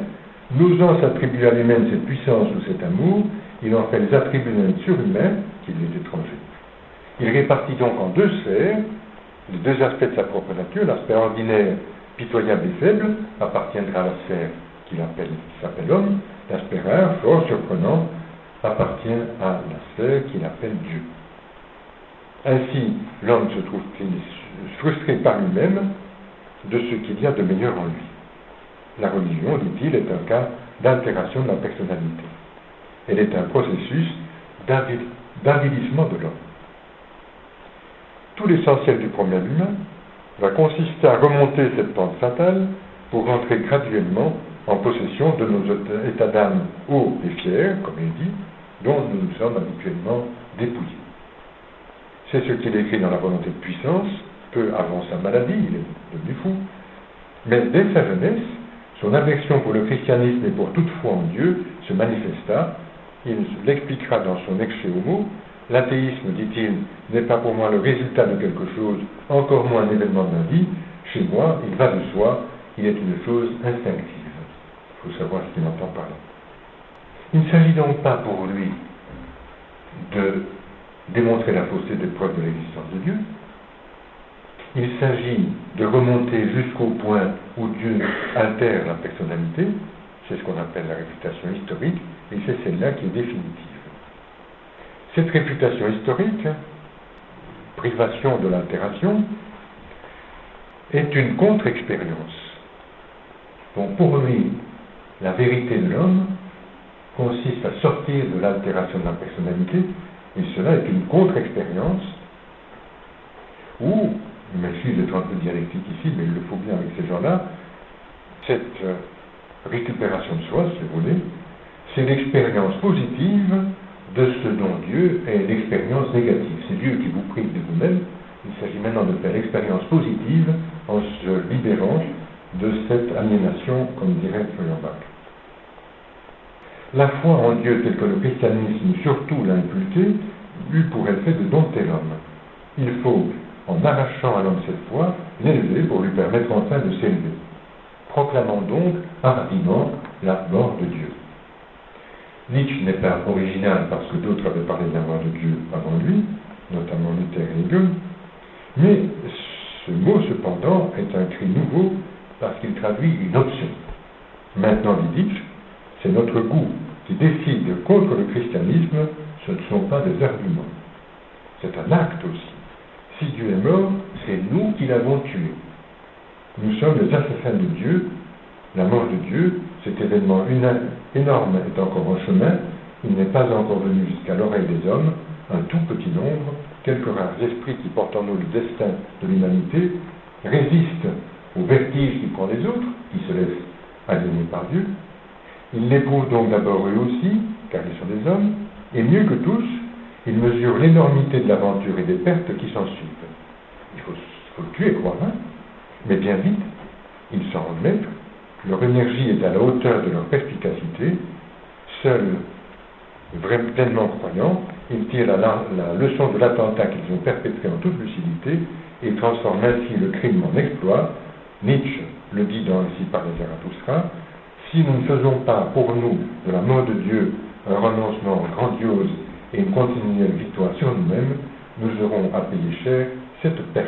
N'osant s'attribuer à lui-même cette puissance ou cet amour, il en fait les attributs d'un surhumain qui lui est étranger. Il répartit donc en deux sphères les deux aspects de sa propre nature. L'aspect ordinaire, pitoyable et faible, appartiendra à la sphère qu'il appelle, qui s'appelle homme. L'aspect rare, fort surprenant, appartient à la sphère qu'il appelle Dieu. Ainsi, l'homme se trouve frustré par lui-même de ce qu'il y a de meilleur en lui. La religion, dit-il, est un cas d'altération de la personnalité. Elle est un processus d'avilissement de l'homme. Tout l'essentiel du problème humain va consister à remonter cette pente fatale pour rentrer graduellement en possession de nos états d'âme hauts et fiers, comme il dit, dont nous nous sommes habituellement dépouillés. C'est ce qu'il écrit dans la volonté de puissance, peu avant sa maladie, il est devenu fou, mais dès sa jeunesse, son aversion pour le christianisme et pour toute foi en Dieu se manifesta. Il l'expliquera dans son Ecce Homo. L'athéisme, dit-il, n'est pas pour moi le résultat de quelque chose, encore moins un événement de ma vie. Chez moi, il va de soi, il est une chose instinctive. Il faut savoir ce qu'il entend par là. Il ne s'agit donc pas pour lui de démontrer la fausseté des preuves de l'existence de Dieu. Il s'agit de remonter jusqu'au point où Dieu altère la personnalité. C'est ce qu'on appelle la réfutation historique, et c'est celle-là qui est définitive. Cette réfutation historique, privation de l'altération, est une contre-expérience. Donc pour lui, la vérité de l'homme consiste à sortir de l'altération de la personnalité, et cela est une contre-expérience où, je m'excuse d'être un peu dialectique ici, mais il le faut bien avec ces gens-là, cette récupération de soi, si vous voulez, c'est l'expérience positive de ce dont Dieu est l'expérience négative. C'est Dieu qui vous prive de vous-même. Il s'agit maintenant de faire l'expérience positive en se libérant de cette aliénation, comme dirait Feuerbach. La foi en Dieu, telle que le christianisme surtout l'a inculquée, eut pour effet de dompter l'homme. Il faut, en arrachant à l'homme cette foi, l'élever pour lui permettre enfin de s'élever. Proclamons donc hardiment la mort de Dieu. Nietzsche n'est pas original parce que d'autres avaient parlé de la mort de Dieu avant lui, notamment Luther et Hegel, mais ce mot cependant est un cri nouveau parce qu'il traduit une option. Maintenant, dit Nietzsche, c'est notre goût qui décide contre le christianisme, ce ne sont pas des arguments. C'est un acte aussi. Si Dieu est mort, c'est nous qui l'avons tué. Nous sommes les assassins de Dieu. La mort de Dieu, cet événement énorme est encore en chemin. Il n'est pas encore venu jusqu'à l'oreille des hommes. Un tout petit nombre, quelques rares esprits qui portent en nous le destin de l'humanité, résistent au vertige qui prend les autres, qui se laissent aliéner par Dieu. Ils l'éprouvent donc d'abord eux aussi, car ils sont des hommes, et mieux que tous, ils mesurent l'énormité de l'aventure et des pertes qui s'en suivent. Il faut, il faut le tuer, quoi, hein? Mais bien vite, ils s'en rendent maîtres, leur énergie est à la hauteur de leur perspicacité, seuls, vraiment pleinement croyants, ils tirent la, la, la leçon de l'attentat qu'ils ont perpétré en toute lucidité et transforment ainsi le crime en exploit. Nietzsche le dit dans Ainsi parlait Zarathustra, si nous ne faisons pas pour nous de la mort de Dieu un renoncement grandiose et une continuelle victoire sur nous-mêmes, nous aurons à payer cher cette perte.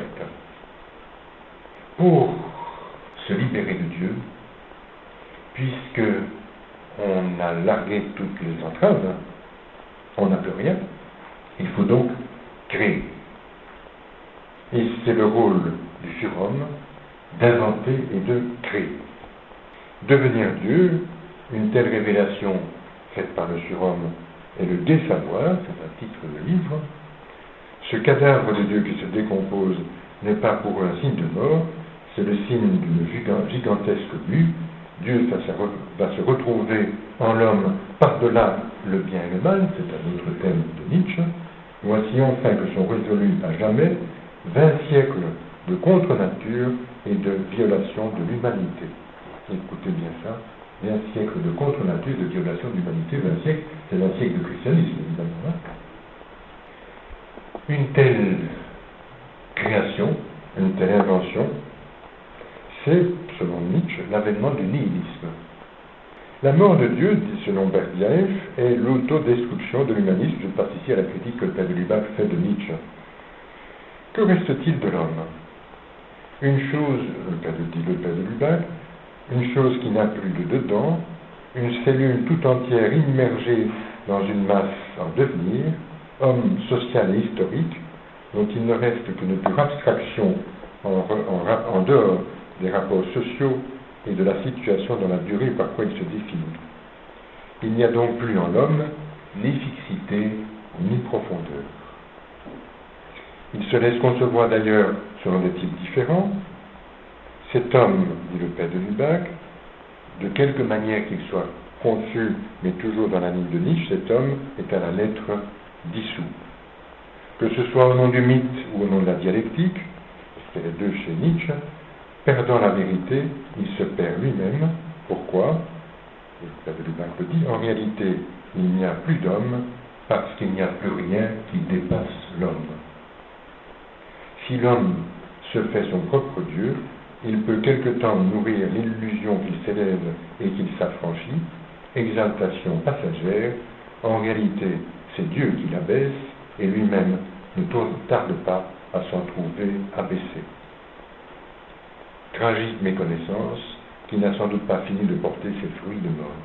Pour se libérer de Dieu, puisque on a largué toutes les entraves, on n'a plus rien, il faut donc créer. Et c'est le rôle du surhomme d'inventer et de créer. Devenir Dieu, une telle révélation faite par le surhomme est le désavoir, c'est un titre de livre. Ce cadavre de Dieu qui se décompose n'est pas pour eux un signe de mort, c'est le signe d'une gigantesque mue. Dieu va se retrouver en l'homme par-delà le bien et le mal, c'est un autre thème de Nietzsche. Voici enfin que sont résolus à jamais vingt siècles de contre-nature et de violation de l'humanité. Écoutez bien ça, vingt siècles de contre-nature, de violation de l'humanité, vingt siècles, c'est vingt siècles de christianisme, évidemment. Hein? Une telle création, une telle invention, c'est, selon Nietzsche, l'avènement du nihilisme. La mort de Dieu, dit selon Berdyaev, est l'autodestruction de l'humanisme. Je passe ici à la critique que le père de Lubac fait de Nietzsche. Que reste-t-il de l'homme? Une chose, le père de, dit le père de Lubac, une chose qui n'a plus de dedans, une cellule tout entière immergée dans une masse en devenir, homme social et historique, dont il ne reste qu'une pure abstraction en, en, en dehors des rapports sociaux et de la situation dans la durée par quoi il se définit. Il n'y a donc plus en l'homme ni fixité ni profondeur. Il se laisse concevoir d'ailleurs selon des types différents. Cet homme, dit le père de Lubac, de quelque manière qu'il soit conçu, mais toujours dans la ligne de Nietzsche, cet homme est à la lettre dissous. Que ce soit au nom du mythe ou au nom de la dialectique, c'est les deux chez Nietzsche, perdant la vérité, il se perd lui-même. Pourquoi? Le père de Lubac le dit, en réalité, il n'y a plus d'homme parce qu'il n'y a plus rien qui dépasse l'homme. Si l'homme se fait son propre Dieu, il peut quelque temps nourrir l'illusion qu'il s'élève et qu'il s'affranchit, exaltation passagère. En réalité, c'est Dieu qui l'abaisse et lui-même ne tarde pas à s'en trouver abaissé. Tragique méconnaissance qui n'a sans doute pas fini de porter ses fruits de mort.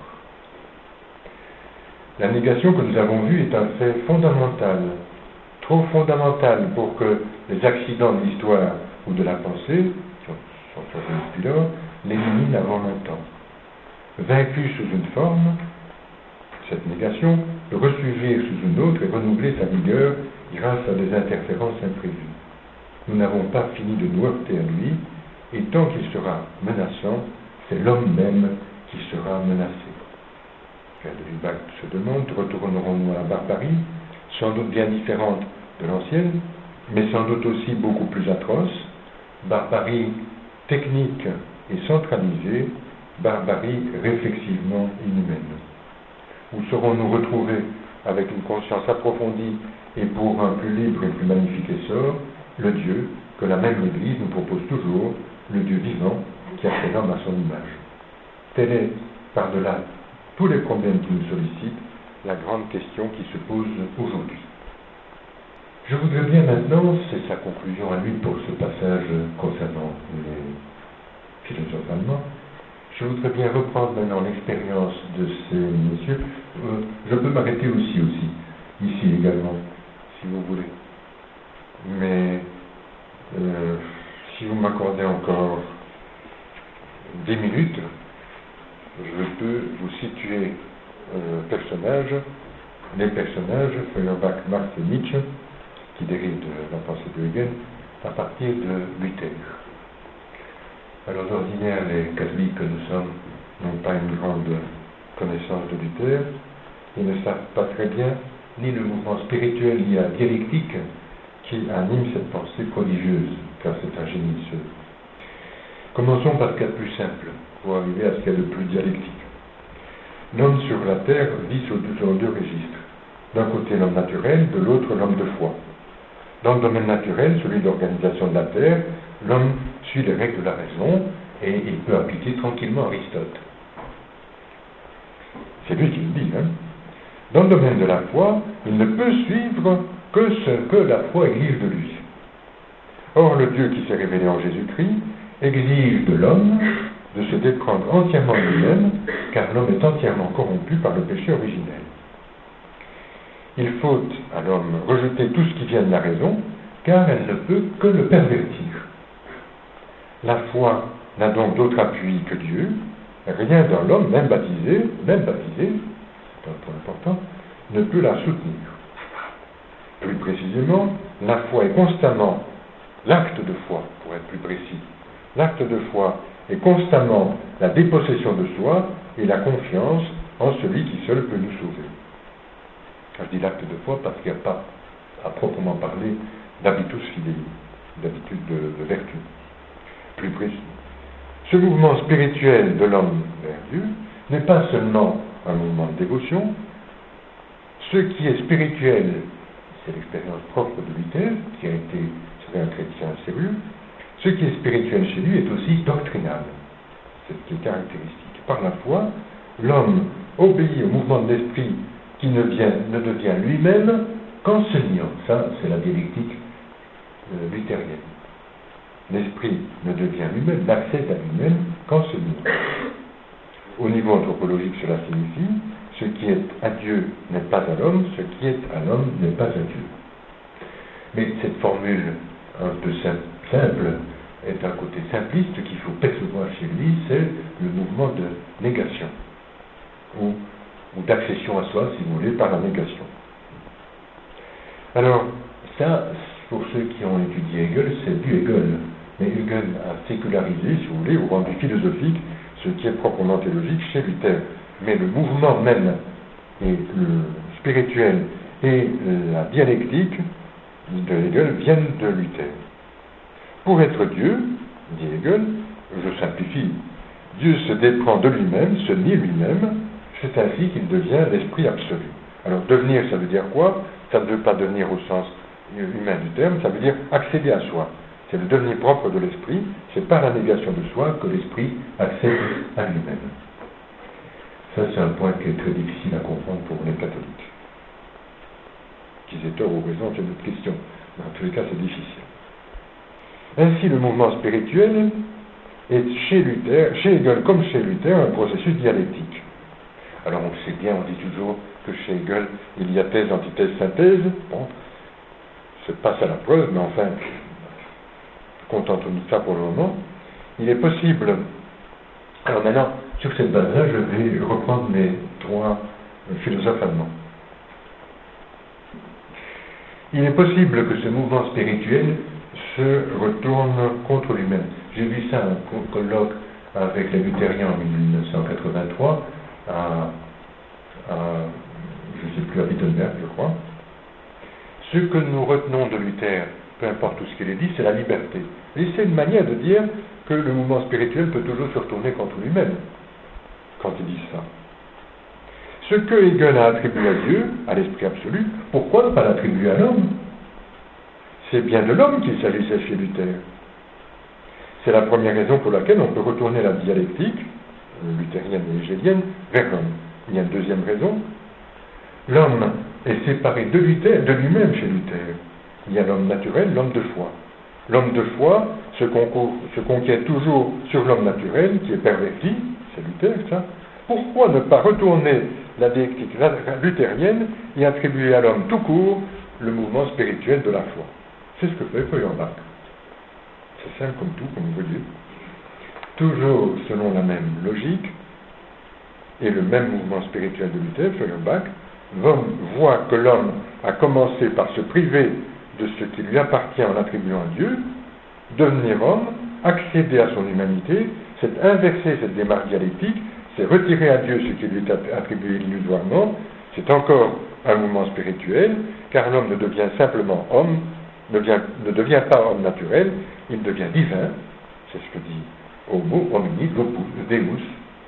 La négation que nous avons vue est un fait fondamental, trop fondamental pour que les accidents de l'histoire ou de la pensée, qui sont survenus depuis lors, l'éliminent avant longtemps. Vaincu sous une forme, cette négation peut ressurgir sous une autre et renouveler sa vigueur grâce à des interférences imprévues. Nous n'avons pas fini de nous heurter à lui, et tant qu'il sera menaçant, c'est l'homme même qui sera menacé. Père de Lubac se demande, retournerons-nous à la barbarie, sans doute bien différente de l'ancienne, mais sans doute aussi beaucoup plus atroce, barbarie technique et centralisée, barbarie réflexivement inhumaine. Où serons-nous retrouvés avec une conscience approfondie et pour un plus libre et plus magnifique essor, le Dieu que la même Église nous propose toujours, le Dieu vivant qui a fait l'homme à son image. Telle est, par-delà tous les problèmes qui nous sollicitent, la grande question qui se pose aujourd'hui. Je voudrais bien maintenant, c'est sa conclusion à lui pour ce passage concernant les philosophes allemands, je voudrais bien reprendre maintenant l'expérience de ces messieurs. Euh, je peux m'arrêter aussi, aussi, ici également, si vous voulez. Mais euh, si vous m'accordez encore dix minutes, je peux vous situer euh, personnages, les personnages, Feuerbach, Marx et Nietzsche, qui dérivent de la pensée de Hegel, à partir de Luther. Alors d'ordinaire, les catholiques que nous sommes n'ont pas une grande connaissance de Luther, ils ne savent pas très bien ni le mouvement spirituel ni la dialectique qui anime cette pensée prodigieuse, car c'est un génie seul. Commençons par ce qu'il y a de plus simple, pour arriver à ce qu'il y a de plus dialectique. L'homme sur la terre vit sur deux registres. D'un côté l'homme naturel, de l'autre l'homme de foi. Dans le domaine naturel, celui de l'organisation de la terre, l'homme suit les règles de la raison et il peut appliquer tranquillement Aristote. C'est lui qui le dit, hein. Dans le domaine de la foi, il ne peut suivre que ce que la foi exige de lui. Or, le Dieu qui s'est révélé en Jésus-Christ exige de l'homme de se déprendre entièrement de lui-même, car l'homme est entièrement corrompu par le péché originel. Il faut à l'homme rejeter tout ce qui vient de la raison, car elle ne peut que le pervertir. La foi n'a donc d'autre appui que Dieu. Rien dans l'homme, même baptisé, même baptisé, c'est un point important, ne peut la soutenir. Plus précisément, la foi est constamment, l'acte de foi, pour être plus précis, l'acte de foi est constamment la dépossession de soi et la confiance en celui qui seul peut nous sauver. Je dis l'acte de foi parce qu'il n'y a pas, à proprement parler, d'habitus fidei, d'habitude de, de vertu. Plus précis. Ce mouvement spirituel de l'homme vers Dieu n'est pas seulement un mouvement de dévotion. Ce qui est spirituel, c'est l'expérience propre de Luther, qui a été, c'est un chrétien sérieux. Ce qui est spirituel chez lui est aussi doctrinal. C'est ce qui est caractéristique. Par la foi, L'homme obéit au mouvement de l'esprit qui ne, vient, ne devient lui-même qu'en se niant. Ça, c'est la dialectique euh, luthérienne. L'esprit ne devient lui-même, n'accède à lui-même qu'en se niant. Au niveau anthropologique, cela signifie ce qui est à Dieu n'est pas à l'homme, ce qui est à l'homme n'est pas à Dieu. Mais cette formule un peu simple est un côté simpliste qu'il faut percevoir chez lui, c'est le mouvement de négation, ou, ou d'accession à soi, si vous voulez, par la négation. Alors, ça, pour ceux qui ont étudié Hegel, c'est du Hegel. Mais Hegel a sécularisé, si vous voulez, ou rendu philosophique, ce qui est proprement théologique chez Luther. Mais le mouvement même, et le spirituel et la dialectique de Hegel viennent de Luther. Pour être Dieu, dit Hegel, je simplifie, Dieu se déprend de lui-même, se nie lui-même, c'est ainsi qu'il devient l'esprit absolu. Alors devenir, ça veut dire quoi? Ça ne veut pas devenir au sens humain du terme, ça veut dire accéder à soi. C'est le devenir propre de l'esprit, c'est par la négation de soi que l'esprit accède à lui-même. Ça, c'est un point qui est très difficile à comprendre pour les catholiques. Qu'ils aient tort ou raison, c'est une autre question. Mais en tous les cas, c'est difficile. Ainsi, le mouvement spirituel est chez Luther, chez Hegel comme chez Luther, un processus dialectique. Alors, on sait bien, on dit toujours que chez Hegel, il y a thèse, antithèse, synthèse. Bon, c'est pas ça la preuve, mais enfin, contentons-nous de ça pour le moment. Il est possible. Alors maintenant, sur cette base-là, je vais reprendre mes trois philosophes allemands. Il est possible que ce mouvement spirituel se retourne contre lui-même. J'ai vu ça à un colloque avec les luthériens en mille neuf cent quatre-vingt-trois, à, à je ne sais plus, à Wittenberg, je crois. Ce que nous retenons de Luther, peu importe tout ce qu'il ait dit, c'est la liberté. Et c'est une manière de dire que le mouvement spirituel peut toujours se retourner contre lui-même, quand il dit ça. Ce que Hegel a attribué à Dieu, à l'esprit absolu, pourquoi ne pas l'attribuer à l'homme? C'est bien de l'homme qu'il s'agissait chez Luther. C'est la première raison pour laquelle on peut retourner la dialectique, luthérienne et hégélienne, vers l'homme. Il y a une deuxième raison. L'homme est séparé de Luther, de lui-même chez Luther. Il y a l'homme naturel, l'homme de foi. L'homme de foi se, concourt, se conquiert toujours sur l'homme naturel, qui est perverti, c'est Luther, ça. Pourquoi ne pas retourner la dialectique luthérienne et attribuer à l'homme tout court le mouvement spirituel de la foi? C'est ce que fait Feuerbach. C'est simple comme tout, comme vous voyez. Toujours selon la même logique et le même mouvement spirituel de Luther, Feuerbach voit que l'homme a commencé par se priver de ce qui lui appartient en attribuant à Dieu, devenir homme, accéder à son humanité, c'est inverser cette démarche dialectique, c'est retirer à Dieu ce qui lui est attribué illusoirement, c'est encore un mouvement spirituel, car l'homme ne devient simplement homme, ne, vient, ne devient pas homme naturel, il devient divin, c'est ce que dit Homo homini deus.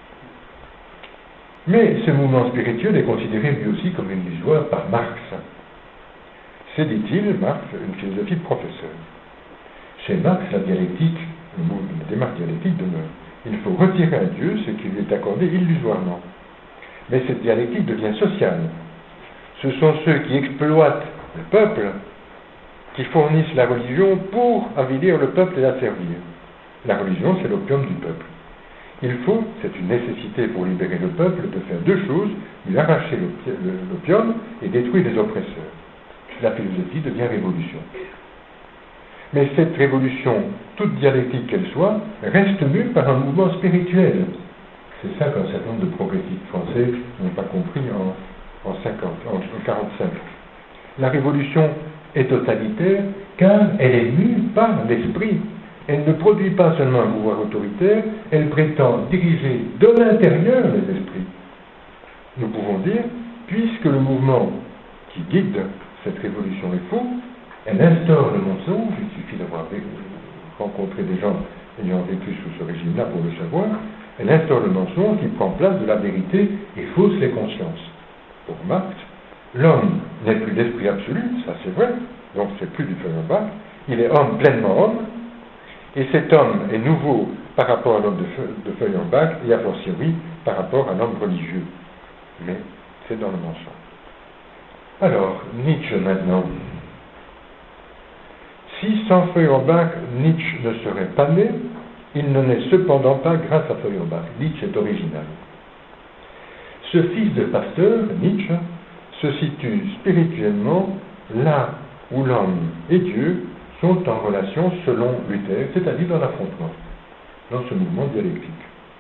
Mais ce mouvement spirituel est considéré lui aussi comme illusoire par Marx. C'est, dit-il, Marx, une philosophie de professeur. Chez Marx, la dialectique, la démarche dialectique demeure. Il faut retirer à Dieu ce qui lui est accordé illusoirement. Mais cette dialectique devient sociale. Ce sont ceux qui exploitent le peuple qui fournissent la religion pour avilir le peuple et la servir. La religion, c'est l'opium du peuple. Il faut, c'est une nécessité pour libérer le peuple, de faire deux choses, lui arracher l'opium et détruire les oppresseurs. La philosophie devient révolution. Mais cette révolution, toute dialectique qu'elle soit, reste mue par un mouvement spirituel. C'est ça qu'un certain nombre de progressistes français n'ont pas compris en, en, cinquante, en quarante-cinq. La révolution est totalitaire car elle est mue par l'esprit. Elle ne produit pas seulement un pouvoir autoritaire, elle prétend diriger de l'intérieur les esprits. Nous pouvons dire, puisque le mouvement qui guide cette révolution est faux, elle instaure le mensonge, il suffit d'avoir rencontré des gens ayant vécu sous ce régime-là pour le savoir, elle instaure le mensonge qui prend place de la vérité et fausse les consciences. Pour Marx, l'homme n'est plus l'esprit absolu, ça c'est vrai, donc c'est plus du Feuerbach, il est homme, pleinement homme, et cet homme est nouveau par rapport à l'homme de Feuerbach, et a fortiori, par rapport à l'homme religieux. Mais c'est dans le mensonge. Alors, Nietzsche maintenant. Si sans Feuerbach, Nietzsche ne serait pas né, il ne naît cependant pas grâce à Feuerbach. Nietzsche est original. Ce fils de pasteur, Nietzsche, se situe spirituellement là où l'homme et Dieu sont en relation selon Luther, c'est-à-dire dans l'affrontement, dans ce mouvement dialectique.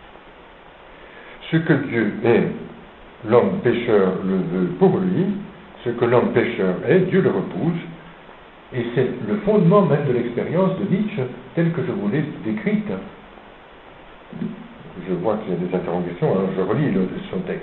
Ce que Dieu est, l'homme pécheur le veut pour lui, ce que l'homme pécheur est, Dieu le repousse, et c'est le fondement même de l'expérience de Nietzsche, telle que je vous l'ai décrite. Je vois qu'il y a des interrogations, alors je relis le, son texte.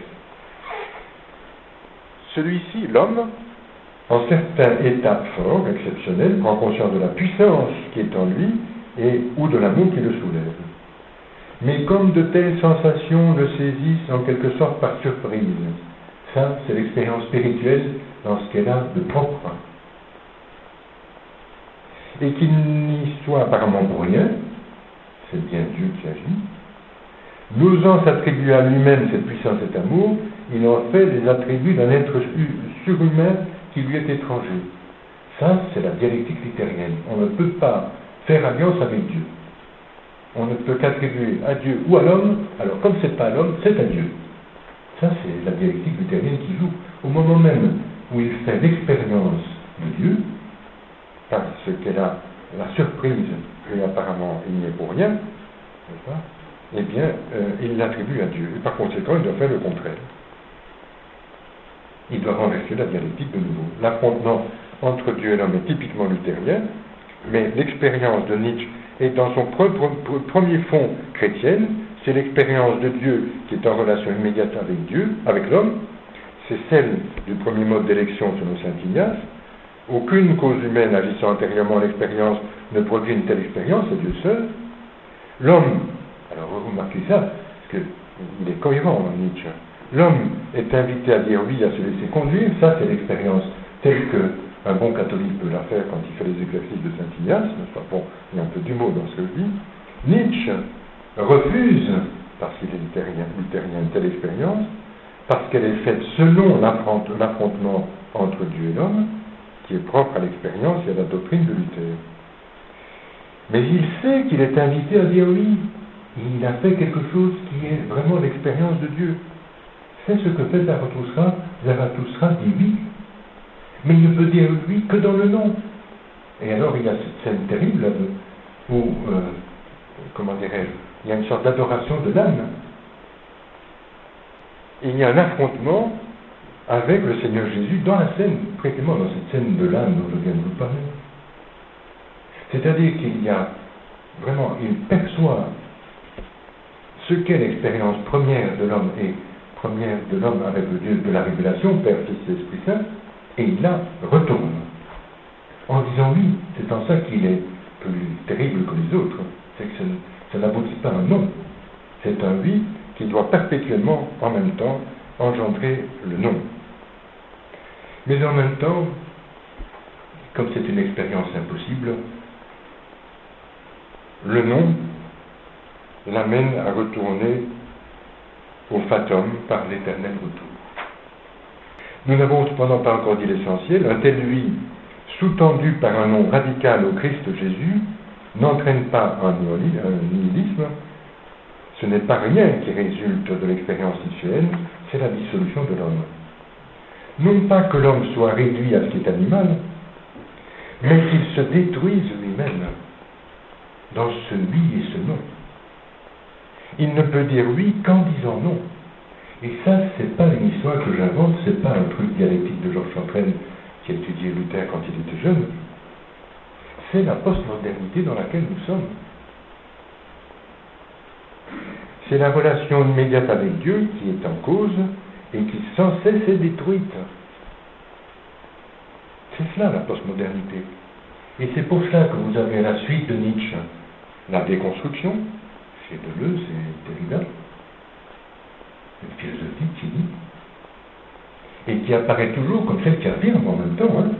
Celui-ci, l'homme, en certains états forts, exceptionnels, prend conscience de la puissance qui est en lui et ou de l'amour qui le soulève. Mais comme de telles sensations le saisissent en quelque sorte par surprise, ça, c'est l'expérience spirituelle dans ce qu'elle a de propre. Et qu'il n'y soit apparemment pour rien, c'est bien Dieu qui agit, n'osant s'attribuer à lui-même cette puissance, cet amour, il en fait les attributs d'un être surhumain qui lui est étranger. Ça, c'est la dialectique luthérienne. On ne peut pas faire alliance avec Dieu. On ne peut qu'attribuer à Dieu ou à l'homme, alors comme c'est pas à l'homme, c'est à Dieu. Ça, c'est la dialectique luthérienne qui joue. Au moment même où il fait l'expérience de Dieu, parce qu'elle a la surprise, et apparemment il n'y est pour rien, n'est-ce pas ? Eh bien, euh, il l'attribue à Dieu. Et par conséquent, il doit faire le contraire. Il doit renverser la dialectique de nouveau. L'affrontement entre Dieu et l'homme est typiquement luthérien, mais l'expérience de Nietzsche est dans son pre- pre- premier fond chrétienne. C'est l'expérience de Dieu qui est en relation immédiate avec Dieu, avec l'homme. C'est celle du premier mode d'élection selon saint Ignace. Aucune cause humaine agissant antérieurement à l'expérience ne produit une telle expérience, c'est Dieu seul. L'homme, alors vous remarquez ça, parce qu'il est cohérent dans Nietzsche. L'homme est invité à dire oui, à se laisser conduire, ça c'est l'expérience telle qu'un bon catholique peut la faire quand il fait les exercices de saint Ignace, bon, il y a un peu d'humour dans ce que je dis. Nietzsche refuse, parce qu'il est luthérien, luthérien une telle expérience, parce qu'elle est faite selon l'affrontement entre Dieu et l'homme, qui est propre à l'expérience et à la doctrine de Luther. Mais il sait qu'il est invité à dire oui. Il a fait quelque chose qui est vraiment l'expérience de Dieu. C'est ce que fait Zarathustra. Zarathustra dit oui. Mais il ne peut dire oui que dans le nom. Et alors il y a cette scène terrible là, où, euh, comment dirais-je, il y a une sorte d'adoration de l'âme. Il y a un affrontement avec le Seigneur Jésus dans la scène, précisément dans cette scène de l'âme dont je viens de vous parler. C'est-à-dire qu'il y a vraiment, il perçoit ce qu'est l'expérience première de l'homme et première de l'homme avec le Dieu de la révélation, Père, Fils et Esprit Saint, et il la retourne en disant oui, c'est en ça qu'il est plus terrible que les autres, c'est que ça, ça n'aboutit pas à un non, c'est un oui qui doit perpétuellement en même temps engendrer le non. Mais en même temps, comme c'est une expérience impossible, le non l'amène à retourner au fatum par l'éternel retour. Nous n'avons cependant pas encore dit l'essentiel. Un tel oui, sous-tendu par un non radical au Christ Jésus, n'entraîne pas un nihilisme. Ce n'est pas rien qui résulte de l'expérience nietzschéenne, c'est la dissolution de l'homme. Non pas que l'homme soit réduit à ce qui est animal, mais qu'il se détruise lui-même dans ce oui et ce non. Il ne peut dire oui qu'en disant non. Et ça, c'est pas une histoire que j'invente, c'est pas un truc dialectique de Georges Chantraine qui a étudié Luther quand il était jeune. C'est la postmodernité dans laquelle nous sommes. C'est la relation immédiate avec Dieu qui est en cause et qui sans cesse est détruite. C'est cela la postmodernité. Et c'est pour cela que vous avez la suite de Nietzsche, la déconstruction, chez Deleuze et Derrida, une philosophie qui dit, et qui apparaît toujours comme celle qui affirme en même temps. Hein.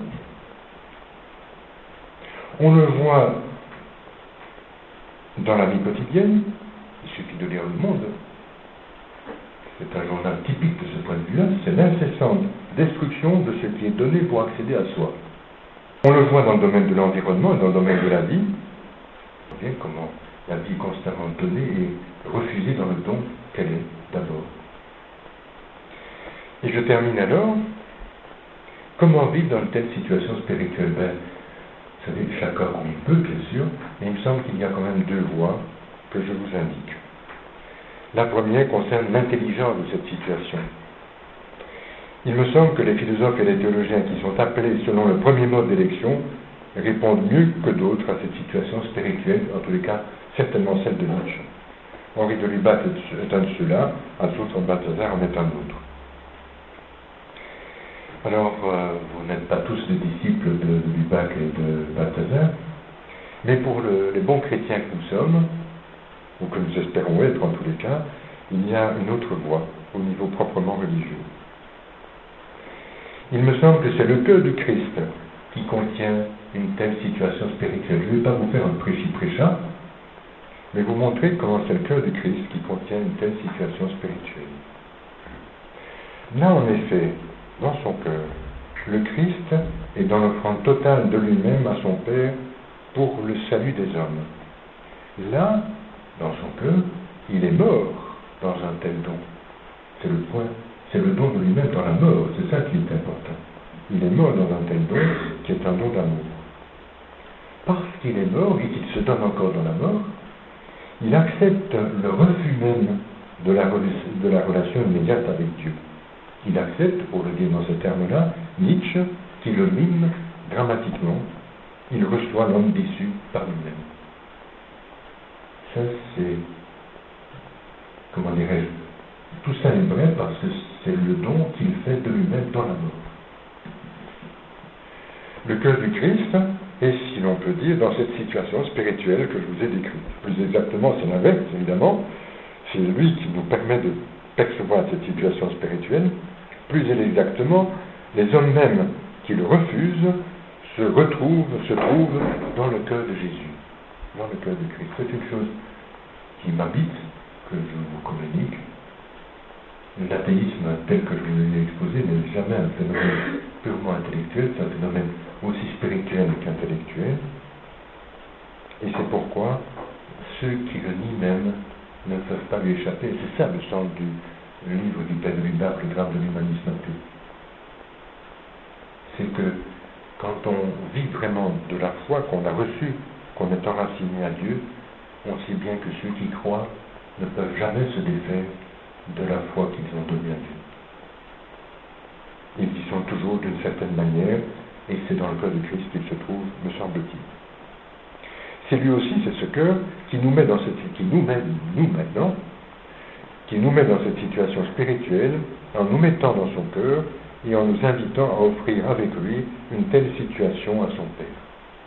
On le voit dans la vie quotidienne, il suffit de lire Le Monde. c'est un journal typique de ce point de vue-là, c'est l'incessante destruction de ce qui est donné pour accéder à soi. On le voit dans le domaine de l'environnement et dans le domaine de la vie. On voit bien comment la vie constamment donnée est refusée dans le don qu'elle est d'abord. Et je termine alors. Comment vivre dans une telle situation spirituelle? Ben, vous savez, chacun comme il peut, bien sûr, mais il me semble qu'il y a quand même deux voies que je vous indique. La première concerne l'intelligence de cette situation. Il me semble que les philosophes et les théologiens qui sont appelés selon le premier mode d'élection répondent mieux que d'autres à cette situation spirituelle, en tous les cas, certainement celle de Nietzsche. Henri de Lubac est un de ceux-là, Alphonse Balthazar en est un autre. Alors, euh, vous n'êtes pas tous des disciples de, de Lubac et de Balthazar, mais pour le, les bons chrétiens que nous sommes, ou que nous espérons être en tous les cas, il y a une autre voie au niveau proprement religieux. Il me semble que c'est le cœur du Christ qui contient une telle situation spirituelle. Je ne vais pas vous faire un prêchi-prêcha, mais vous montrer comment c'est le cœur du Christ qui contient une telle situation spirituelle. Là, en effet, dans son cœur, le Christ est dans l'offrande totale de lui-même à son Père pour le salut des hommes. Là, dans son cœur, il est mort dans un tel don. C'est le point, c'est le don de lui-même dans la mort, c'est ça qui est important. Il est mort dans un tel don qui est un don d'amour. Parce qu'il est mort et qu'il se donne encore dans la mort, il accepte le refus même de la, de la relation immédiate avec Dieu. Il accepte, pour le dire dans ce terme-là, Nietzsche, qui le mime dramatiquement, il reçoit l'homme déçu par lui-même. Ça, c'est, comment dirais-je, tout ça est vrai parce que c'est le don qu'il fait de lui-même dans la mort. Le cœur du Christ est, si l'on peut dire, dans cette situation spirituelle que je vous ai décrite. Plus exactement, c'est l'inverse, évidemment. C'est lui qui nous permet de percevoir cette situation spirituelle. Plus exactement, les hommes mêmes qui le refusent se retrouvent, se trouvent dans le cœur de Jésus, dans le cœur du Christ. C'est une chose qui m'habite, que je vous communique. L'athéisme tel que je vous l'ai exposé n'est jamais un phénomène purement intellectuel, c'est un phénomène aussi spirituel qu'intellectuel. Et c'est pourquoi ceux qui le nient même ne peuvent pas lui échapper. C'est ça le sens du livre du Père Lubac, le drame de l'humanisme athée. C'est que quand on vit vraiment de la foi qu'on a reçue, qu'on est enraciné à Dieu, on sait bien que ceux qui croient ne peuvent jamais se défaire de la foi qu'ils ont donnée à Dieu. Ils y sont toujours d'une certaine manière, et c'est dans le cœur de Christ qu'ils se trouvent, me semble-t-il. C'est lui aussi, c'est ce cœur qui nous met dans cette, qui nous met, nous maintenant, qui nous met dans cette situation spirituelle, en nous mettant dans son cœur et en nous invitant à offrir avec lui une telle situation à son Père.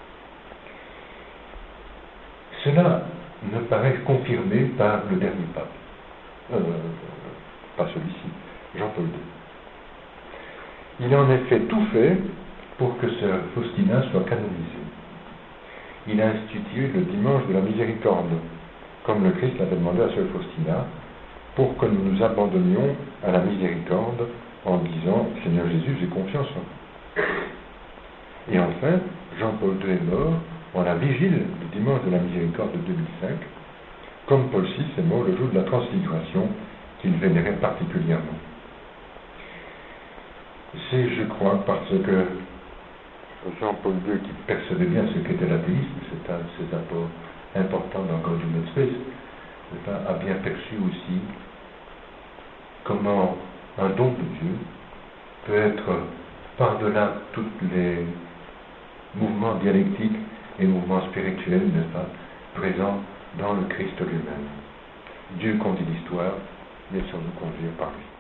Cela me paraît confirmé par le dernier pape, euh, pas celui-ci, Jean-Paul deux. Il a en effet tout fait pour que ce Faustina soit canonisé. Il a institué le dimanche de la miséricorde, comme le Christ l'avait demandé à Sœur Faustina, pour que nous nous abandonnions à la miséricorde en disant « Seigneur Jésus, j'ai confiance en vous ». Et enfin, Jean-Paul deux est mort en la vigile du dimanche de la miséricorde de deux mille cinq, comme Paul six est mort le jour de la transfiguration qu'il vénérait particulièrement. C'est, je crois, parce que Jean-Paul deux, qui percevait bien ce qu'était l'athéisme, c'est un de ses apports importants dans Gaudium et Spes, a bien perçu aussi comment un don de Dieu peut être, par-delà tous les mouvements dialectiques et mouvements spirituels, n'est-ce pas, présents dans le Christ lui-même. Dieu conduit l'histoire, laissons-nous conduire par lui.